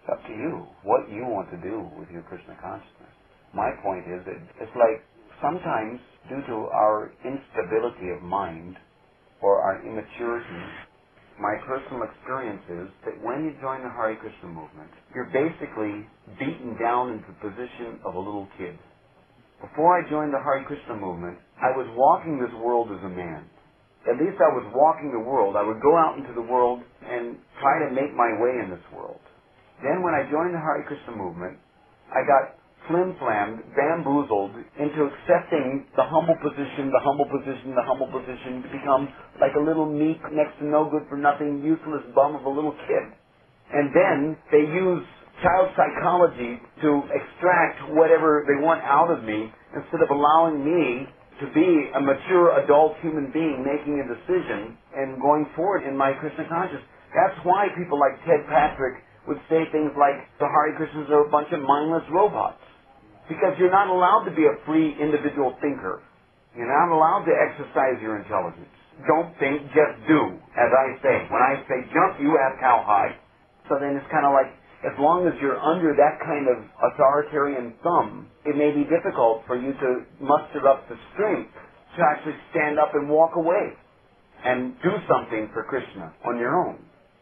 Speaker 4: It's up to you what you want to do with your Krishna consciousness. My point is that it's like sometimes due to our instability of mind or our immaturity, my personal experience is that when you join the Hare Krishna movement, you're basically beaten down into the position of a little kid. Before I joined the Hare Krishna movement, I was walking this world as a man. At least I was walking the world. I would go out into the world and try to make my way in this world. Then when I joined the Hare Krishna movement, I got flim-flammed, bamboozled into accepting the humble position, the humble position, the humble position, to become like a little meek, next to no good for nothing, useless bum of a little kid. And then they use child psychology to extract whatever they want out of me instead of allowing me to be a mature adult human being making a decision and going forward in my Krishna consciousness. That's why people like Ted Patrick would say things like the Hare Krishnas are a bunch of mindless robots. Because you're not allowed to be a free individual thinker. You're not allowed to exercise your intelligence. Don't think, just do, as I say. When I say jump, you ask how high. So then it's kind of like, as long as you're under that kind of authoritarian thumb, it may be difficult for you to muster up the strength to actually stand up and walk away and do something for Krishna on your own.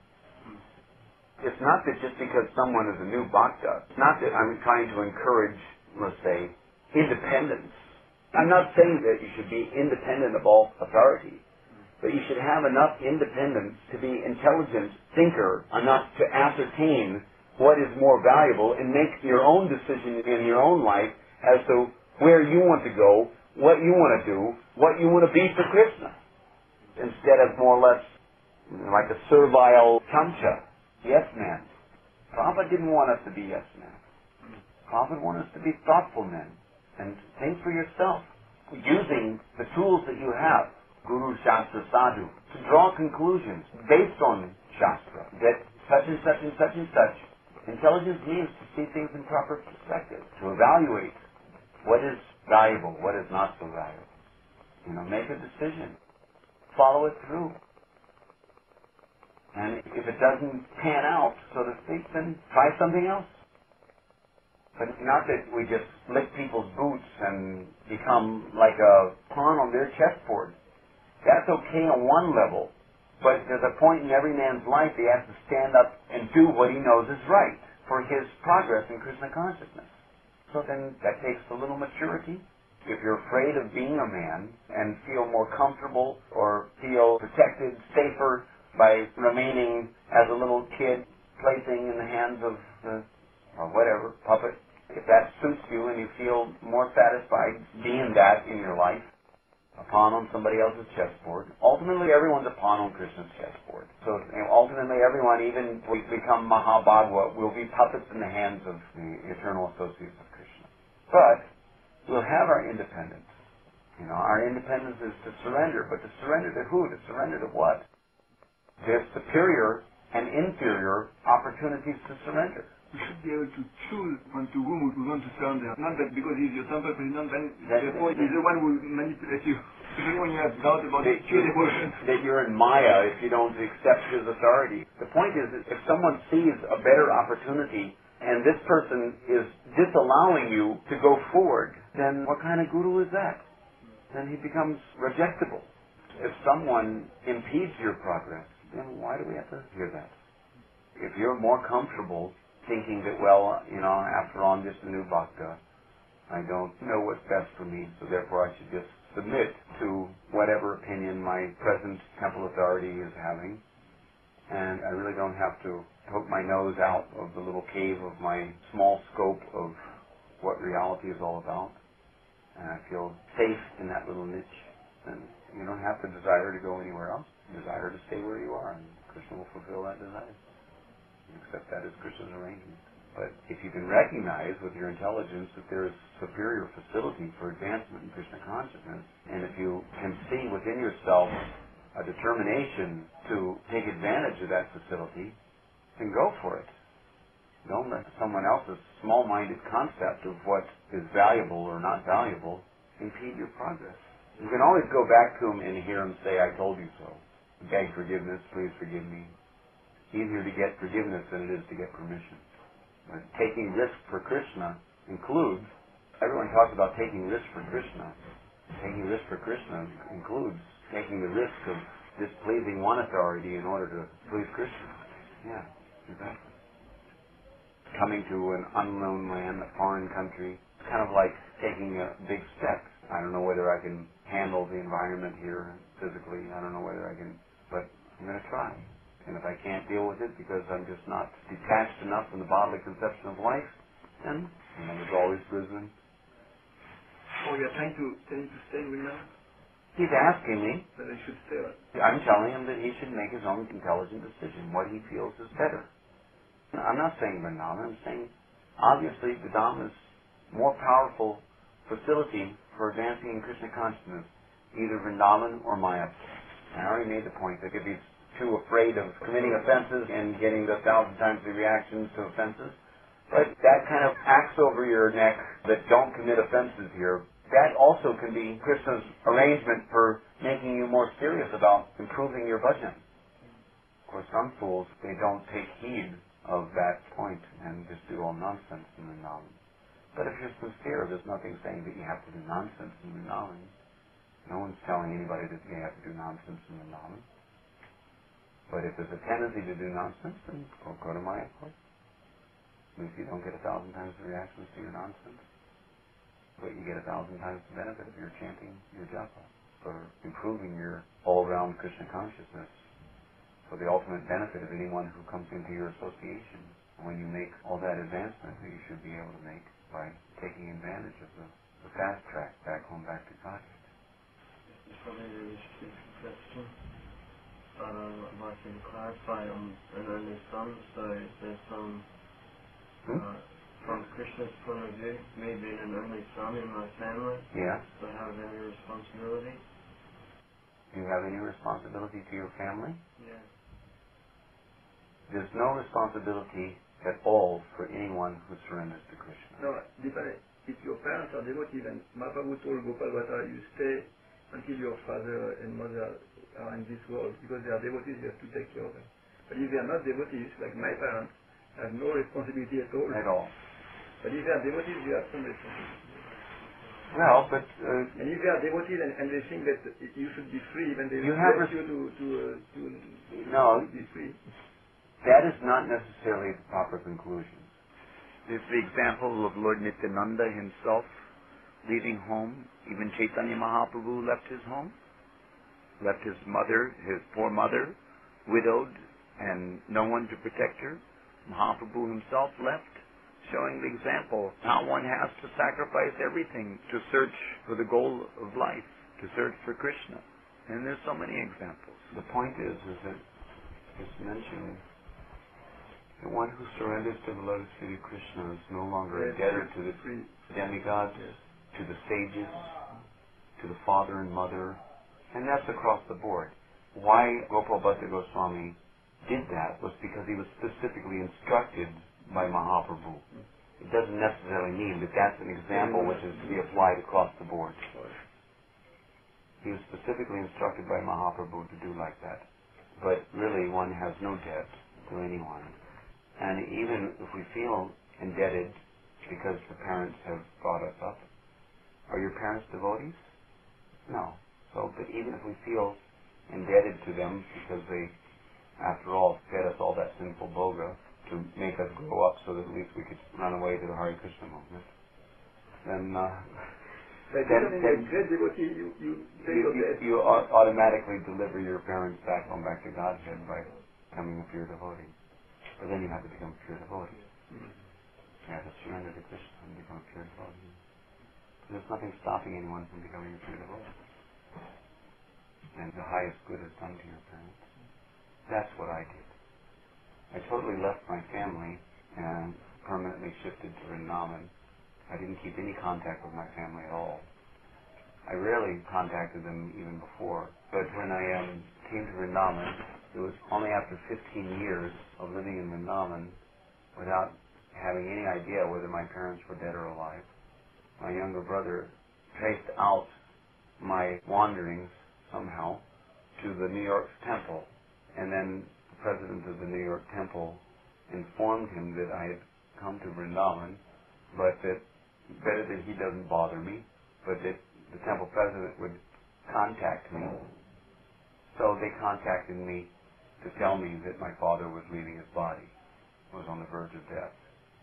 Speaker 4: It's not that just because someone is a new bhakta, it's not that I'm trying to encourage, let's say, independence. I'm not saying that you should be independent of all authority, but you should have enough independence to be intelligent thinker enough to ascertain what is more valuable and make your own decision in your own life as to where you want to go, what you want to do, what you want to be for Krishna, instead of more or less like a servile chamcha, yes man. Prabhupada didn't want us to be yes men. Prabhupada wanted us to be thoughtful men and think for yourself, using the tools that you have, Guru, Shastra, Sadhu, to draw conclusions based on Shastra, that such and such and such and such. Intelligence means to see things in proper perspective, to evaluate what is valuable, what is not so valuable. You know, make a decision. Follow it through. And if it doesn't pan out, so to speak, then try something else. But not that we just lick people's boots and become like a pawn on their chessboard. That's okay on one level. But there's a point in every man's life he has to stand up and do what he knows is right for his progress in Krishna consciousness. So then that takes a little maturity. If you're afraid of being a man and feel more comfortable or feel protected, safer by remaining as a little kid, placing in the hands of the, or whatever, puppet, if that suits you and you feel more satisfied being that in your life, a pawn on somebody else's chessboard. Ultimately, everyone's a pawn on Krishna's chessboard. So you know, ultimately, everyone, even if we become Mahabhagwa, will be puppets in the hands of the eternal associates of Krishna. But we'll have our independence. You know, our independence is to surrender. But to surrender to who? To surrender to what? There's superior and inferior opportunities to surrender.
Speaker 5: We should be able to choose when to whom we want to surrender. Not that because he's your temple president, then therefore he's the one who will manipulate you. Especially when you have doubt about
Speaker 4: that,
Speaker 5: your devotion.
Speaker 4: That you're in Maya if you don't accept his authority. The point is that if someone sees a better opportunity and this person is disallowing you to go forward, then what kind of guru is that? Then he becomes rejectable. If someone impedes your progress, then why do we have to hear that? If you're more comfortable thinking that, well, you know, after all, I'm just a new bhakta. I don't know what's best for me, so therefore I should just submit to whatever opinion my present temple authority is having. And I really don't have to poke my nose out of the little cave of my small scope of what reality is all about. And I feel safe in that little niche. And you don't have to desire to go anywhere else. Desire to stay where you are, and Krishna will fulfill that desire. Accept that as Krishna's arrangement. But if you can recognize with your intelligence that there is superior facility for advancement in Krishna consciousness, and if you can see within yourself a determination to take advantage of that facility, then go for it. Don't let someone else's small-minded concept of what is valuable or not valuable impede your progress. You can always go back to him and hear him say, I told you so. Beg forgiveness, please forgive me. Easier to get forgiveness than it is to get permission. But taking risk for Krishna includes, everyone talks about taking risk for Krishna. Taking risk for Krishna includes taking the risk of displeasing one authority in order to please Krishna. Yeah, exactly. Coming to an unknown land, a foreign country, it's kind of like taking a big step. I don't know whether I can handle the environment here physically. I don't know whether I can, but I'm going to try. And if I can't deal with it because I'm just not detached enough from the bodily conception of life, then, you know, there's always wisdom.
Speaker 5: Oh, you're trying to tell him to stay with them?
Speaker 4: He's asking me.
Speaker 5: That I should stay.
Speaker 4: I'm telling him that he should make his own intelligent decision, what he feels is better. I'm not saying Vrindavan. I'm saying, obviously, the Dham is more powerful facility for advancing in Krishna consciousness, either Vrindavan or Mayapur. I already made the point that if he's too afraid of committing offenses and getting the thousand times the reactions to offenses, but that kind of axe over your neck that don't commit offenses here, that also can be Krishna's arrangement for making you more serious about improving your bhajan. Of course, some fools, they don't take heed of that point and just do all nonsense in Vrindavan. But if you're sincere, there's nothing saying that you have to do nonsense in Vrindavan. No one's telling anybody that they have to do nonsense in Vrindavan. But if there's a tendency to do nonsense, then go, go to Mayapur. At least you don't get a thousand times the reactions to your nonsense. But you get a thousand times the benefit of your chanting your japa, for improving your all-round Krishna consciousness, for the ultimate benefit of anyone who comes into your association. When you make all that advancement that you should be able to make by taking advantage of the, the fast track back home, back to Godhead.
Speaker 2: It's probably a really stupid question, but um, I'd like you to clarify on an only son, so there's some,
Speaker 4: Hmm?
Speaker 2: uh, from Krishna's point of view, me being an only son in my family,
Speaker 4: Yeah.
Speaker 2: do I have any responsibility?
Speaker 4: Do you have any responsibility to your family?
Speaker 2: Yeah.
Speaker 4: There's no responsibility at all for anyone who surrenders to Krishna.
Speaker 5: No, depending. If your parents are devotees, and Mahaprabhu told Gopal Bhatta, you stay until your father and mother are in this world, because they are devotees, you have to take care of them. But if they are not devotees, like my parents, have no responsibility at all.
Speaker 4: At all.
Speaker 5: But if they are devotees, you have some responsibility.
Speaker 4: Well, but... Uh,
Speaker 5: and if they are devotees and, and they think that you should be free, then they
Speaker 4: you
Speaker 5: will
Speaker 4: have
Speaker 5: ask
Speaker 4: res-
Speaker 5: you to, to, uh, to, to
Speaker 4: no,
Speaker 5: be free.
Speaker 4: That is not necessarily the proper conclusion.
Speaker 6: There's the example of Lord Nityananda himself leaving home. Even Chaitanya Mahaprabhu left his home, left his mother, his poor mother, widowed, and no one to protect her. Mahaprabhu himself left, showing the example how one has to sacrifice everything to search for the goal of life, to search for Krishna. And there's so many examples.
Speaker 4: The point is, is that it's mentioned the one who surrenders to the lotus feet of Krishna is no longer
Speaker 5: Yes,
Speaker 4: indebted to the
Speaker 5: free.
Speaker 4: demigods,
Speaker 5: Yes.
Speaker 4: to the sages, to the father and mother, and that's across the board. Why Gopal Bhatta Goswami did that was because he was specifically instructed by Mahaprabhu. It doesn't necessarily mean that that's an example which is to be applied across the board. He was specifically instructed by Mahaprabhu to do like that. But really, one has no debt to anyone. And even if we feel indebted because the parents have brought us up, are your parents devotees? No. So, but even if we feel indebted to them because they, after all, fed us all that sinful boga to make us grow up so that at least we could run away to the Hare Krishna movement, then uh,
Speaker 5: But
Speaker 4: then,
Speaker 5: even
Speaker 4: then
Speaker 5: in a great devotee, you, you pay
Speaker 4: you,
Speaker 5: your
Speaker 4: you,
Speaker 5: debt.
Speaker 4: you au- automatically deliver your parents back home, back to Godhead by becoming a pure devotee. But then you have to become a pure devotee.
Speaker 5: Mm-hmm.
Speaker 4: You have to surrender to Krishna and become a pure devotee. There's nothing stopping anyone from becoming a pure devotee. And the highest good is done to your parents. That's what I did. I totally left my family and permanently shifted to Vrindavan. I didn't keep any contact with my family at all. I rarely contacted them even before. But when I um, came to Vrindavan, it was only after fifteen years of living in Vrindavan without having any idea whether my parents were dead or alive. My younger brother traced out my wanderings somehow to the New York temple, and then the president of the New York temple informed him that I had
Speaker 1: come to Vrindavan, but that better that he doesn't bother me, but that the temple president would contact me. So they contacted me to tell me that my father was leaving his body, was on the verge of death.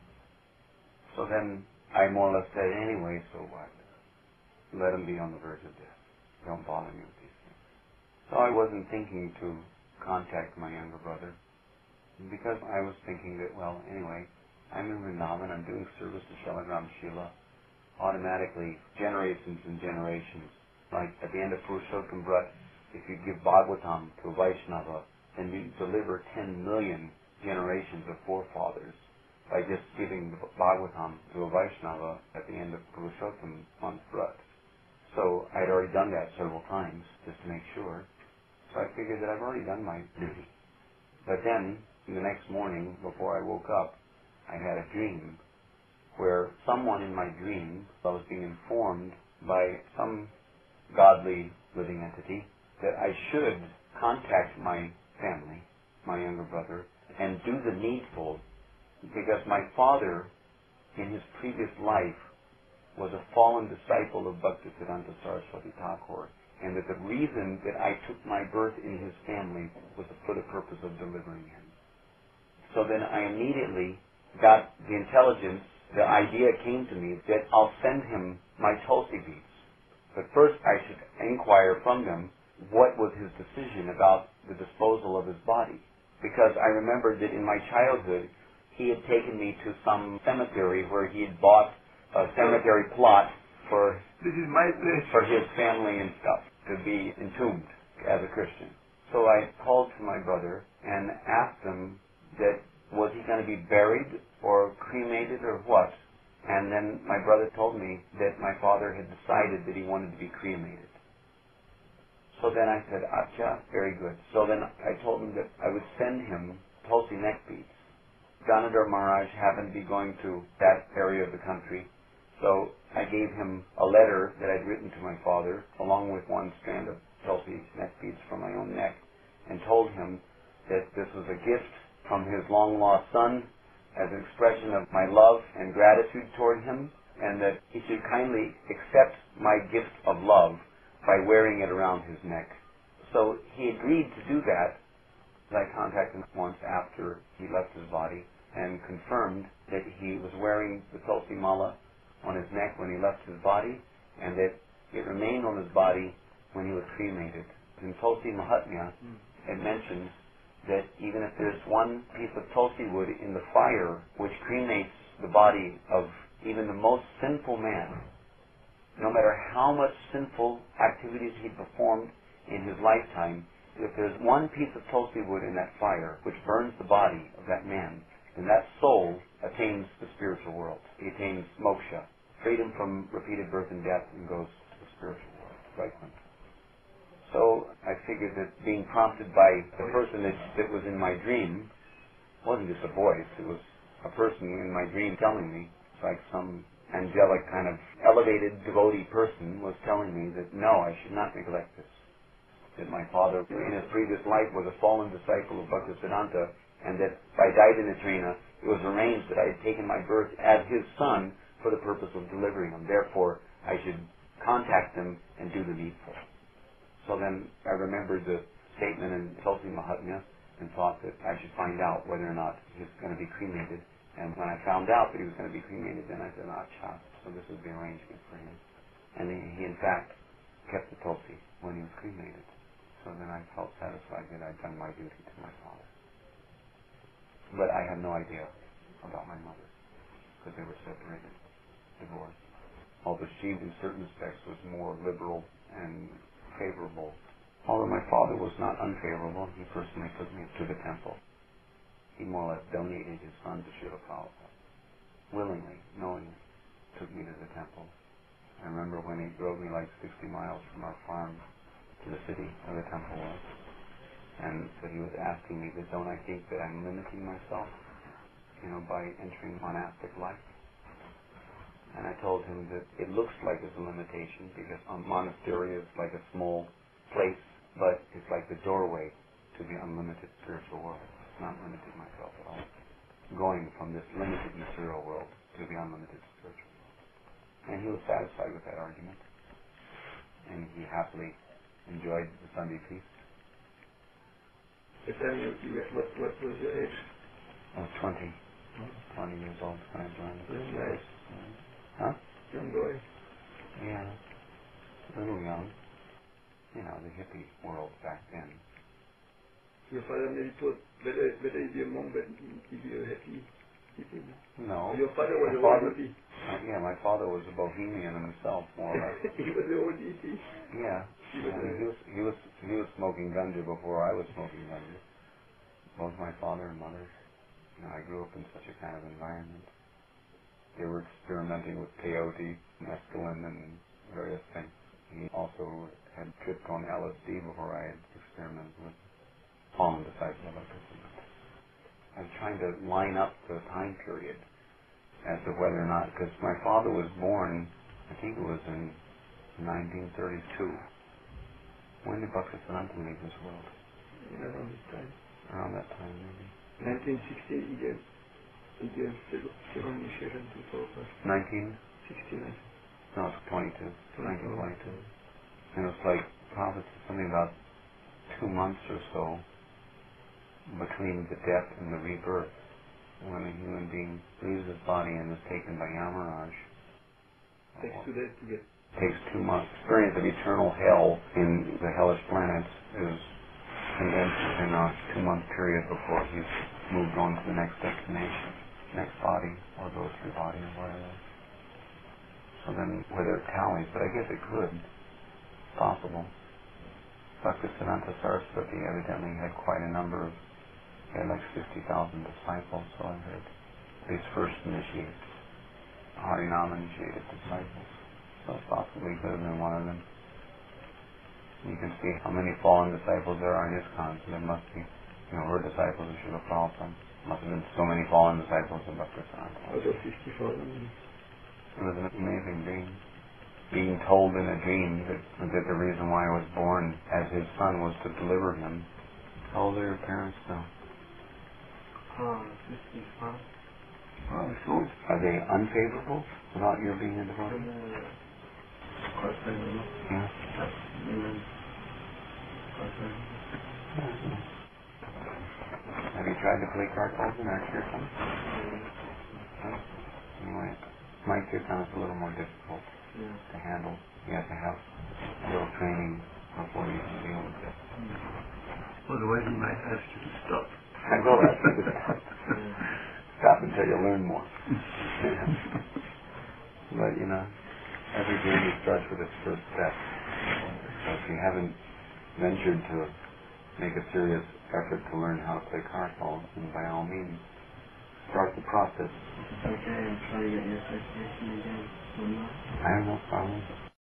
Speaker 1: So then I more or less said, anyway, so what? Let him be on the verge of death. Don't bother me with these things. So I wasn't thinking to contact my younger brother, because I was thinking that, well, anyway, I'm in Vrindavan, I'm doing service to Shalagram Shila. Automatically, generations and generations, like at the end of Purushottam Vrat, if you give Bhagavatam to a Vaishnava, then you deliver ten million generations of forefathers by just giving Bhagavatam to a Vaishnava at the end of Purushottam month Vrat. So I had already done that several times, just to make sure. So I figured that I've already done my duty. But then, the next morning, before I woke up, I had a dream where someone in my dream, I was being informed by some godly living entity that I should contact my family, my younger brother, and do the needful, because my father, in his previous life, was a fallen disciple of Bhaktisiddhanta Saraswati Thakur, and that the reason that I took my birth in his family was for the purpose of delivering him. So then I immediately got the intelligence, the idea came to me that I'll send him my Tulsi beads. But first I should inquire from them what was his decision about the disposal of his body. Because I remembered that in my childhood he had taken me to some cemetery where he had bought a cemetery plot for,
Speaker 5: This is my place.
Speaker 1: for his family and stuff to be entombed as a Christian. So I called to my brother and asked him that was he going to be buried or cremated or what? And then my brother told me that my father had decided that he wanted to be cremated. So then I said, Acha, very good. So then I told him that I would send him Tulsi neck beads. Ganadhar Maharaj happened to be going to that area of the country, so I gave him a letter that I'd written to my father, along with one strand of Tulsi neck beads from my own neck, and told him that this was a gift from his long-lost son as an expression of my love and gratitude toward him, and that he should kindly accept my gift of love by wearing it around his neck. So he agreed to do that. I contacted him once after he left his body and confirmed that he was wearing the Tulsi Mala on his neck when he left his body, and that it remained on his body when he was cremated. In Tulsi Mahatmya, it mentions that even if there's one piece of Tulsi wood in the fire which cremates the body of even the most sinful man, no matter how much sinful activities he performed in his lifetime, if there's one piece of Tulsi wood in that fire which burns the body of that man, then that soul attains the spiritual world. He attains moksha, freedom from repeated birth and death, and goes to the spiritual world, Vaikuntha. So I figured that being prompted by the person that, that was in my dream, wasn't just a voice, it was a person in my dream telling me, it's like some angelic kind of elevated devotee person was telling me that no, I should not neglect this. That my father in his previous life was a fallen disciple of Bhaktisiddhanta, and that by Daidanyatrena it was arranged that I had taken my birth as his son for the purpose of delivering him. Therefore, I should contact him and do the needful. So then I remembered the statement in Tulsi Mahatmya and thought that I should find out whether or not he was going to be cremated. And when I found out that he was going to be cremated, then I said, Acha, so this is the arrangement for him. And he, he in fact kept the Tulsi when he was cremated. So then I felt satisfied that I'd done my duty to my father. But I had no idea about my mother, because they were separated, divorced. Although she, in certain respects, was more liberal and favorable. Although my father was not unfavorable, he personally took me to the temple. He more or less donated his son to Srila Prabhupada. Willingly, knowingly, took me to the temple. I remember when he drove me like sixty miles from our farm to the city where the temple was. And so he was asking me that don't I think that I'm limiting myself, you know, by entering monastic life? And I told him that it looks like it's a limitation because a monastery is like a small place, but it's like the doorway to the unlimited spiritual world. It's not limiting myself at all.
Speaker 4: going from this limited material world to the unlimited spiritual world. And he was satisfied with that argument. And he happily enjoyed the Sunday feast.
Speaker 5: The time you, you what, what was your age?
Speaker 4: I was twenty. twenty years old when I joined the
Speaker 5: Young boy.
Speaker 4: Huh?
Speaker 5: Young boy.
Speaker 4: Yeah. A little young. You know, the hippie world back then.
Speaker 5: Your father maybe thought better, better if you're a monk, but if you're a hippie. hippie.
Speaker 4: No.
Speaker 5: Your father was
Speaker 4: my
Speaker 5: a
Speaker 4: father,
Speaker 5: old hippie.
Speaker 4: uh, yeah, my father was a bohemian himself, more or less.
Speaker 5: He was an old hippie.
Speaker 4: Yeah.
Speaker 5: He was,
Speaker 4: I mean,
Speaker 5: a,
Speaker 4: he was he was he was smoking ganja before I was smoking ganja. Both my father and mother. You know, I grew up in such a kind of environment. They were experimenting with peyote, mescaline, and various things. He also had tripped on L S D before I had experimented with fallen disciple of Krishna. I was trying to line up the time period as to whether or not, because my father was born, I think it was in nineteen thirty-two. When did Bhaktisiddhanta leave this world?
Speaker 5: around this time.
Speaker 4: Around that time, maybe.
Speaker 5: nineteen sixty, he gave, he gave second initiation to Prabhupada.
Speaker 4: nineteen?
Speaker 5: sixty-nine.
Speaker 4: No, it's twenty-two. nineteen twenty-two. And it was like, probably something about two months or so between the death and the rebirth. When a human being leaves his body and is taken by Yamaraj.
Speaker 5: Takes two days to get.
Speaker 4: Takes two months. Experience of eternal hell in the hellish planets is condensed in a two-month period before he's moved on to the next destination, next body, or goes through body or whatever. So then, whether it tallies, but I guess it could. It's possible. Bhaktisiddhanta Saraswati evidently had quite a number of, he had like fifty thousand disciples, so I heard. His first initiated, Harinam initiated disciples. So it's possibly could have been one of them. You can see how many fallen disciples there are in ISKCON. So there must be, you know, her disciples of Srila Prabhupada. Must have been so many fallen disciples of Bhaktisiddhanta.
Speaker 5: Out of fifty thousand.
Speaker 4: It was an amazing dream. Being told in a dream that, that the reason why I was born as his son was to deliver him. How old are your parents now?
Speaker 2: Um, fifty-five.
Speaker 4: Well, so are they unfavorable about your being in the body?
Speaker 2: Quite favorable.
Speaker 4: Yeah.
Speaker 2: Mm. Quite favorable.
Speaker 4: Have you tried to play cartwheels in our kirtan?
Speaker 2: Yeah.
Speaker 4: Anyway, my kirtan is a little more difficult
Speaker 2: Yeah.
Speaker 4: to handle. You have to have a little training before you can deal with it.
Speaker 2: Mm.
Speaker 5: Otherwise, he might ask you to stop.
Speaker 4: I will ask you to stop. Stop until you learn more. But, you know, every journey starts with its first step. So if you haven't ventured to make a serious effort to learn how to play cartwheels, then by all means, start the process.
Speaker 2: Okay, I'm trying to get your association again.
Speaker 4: I have no problem.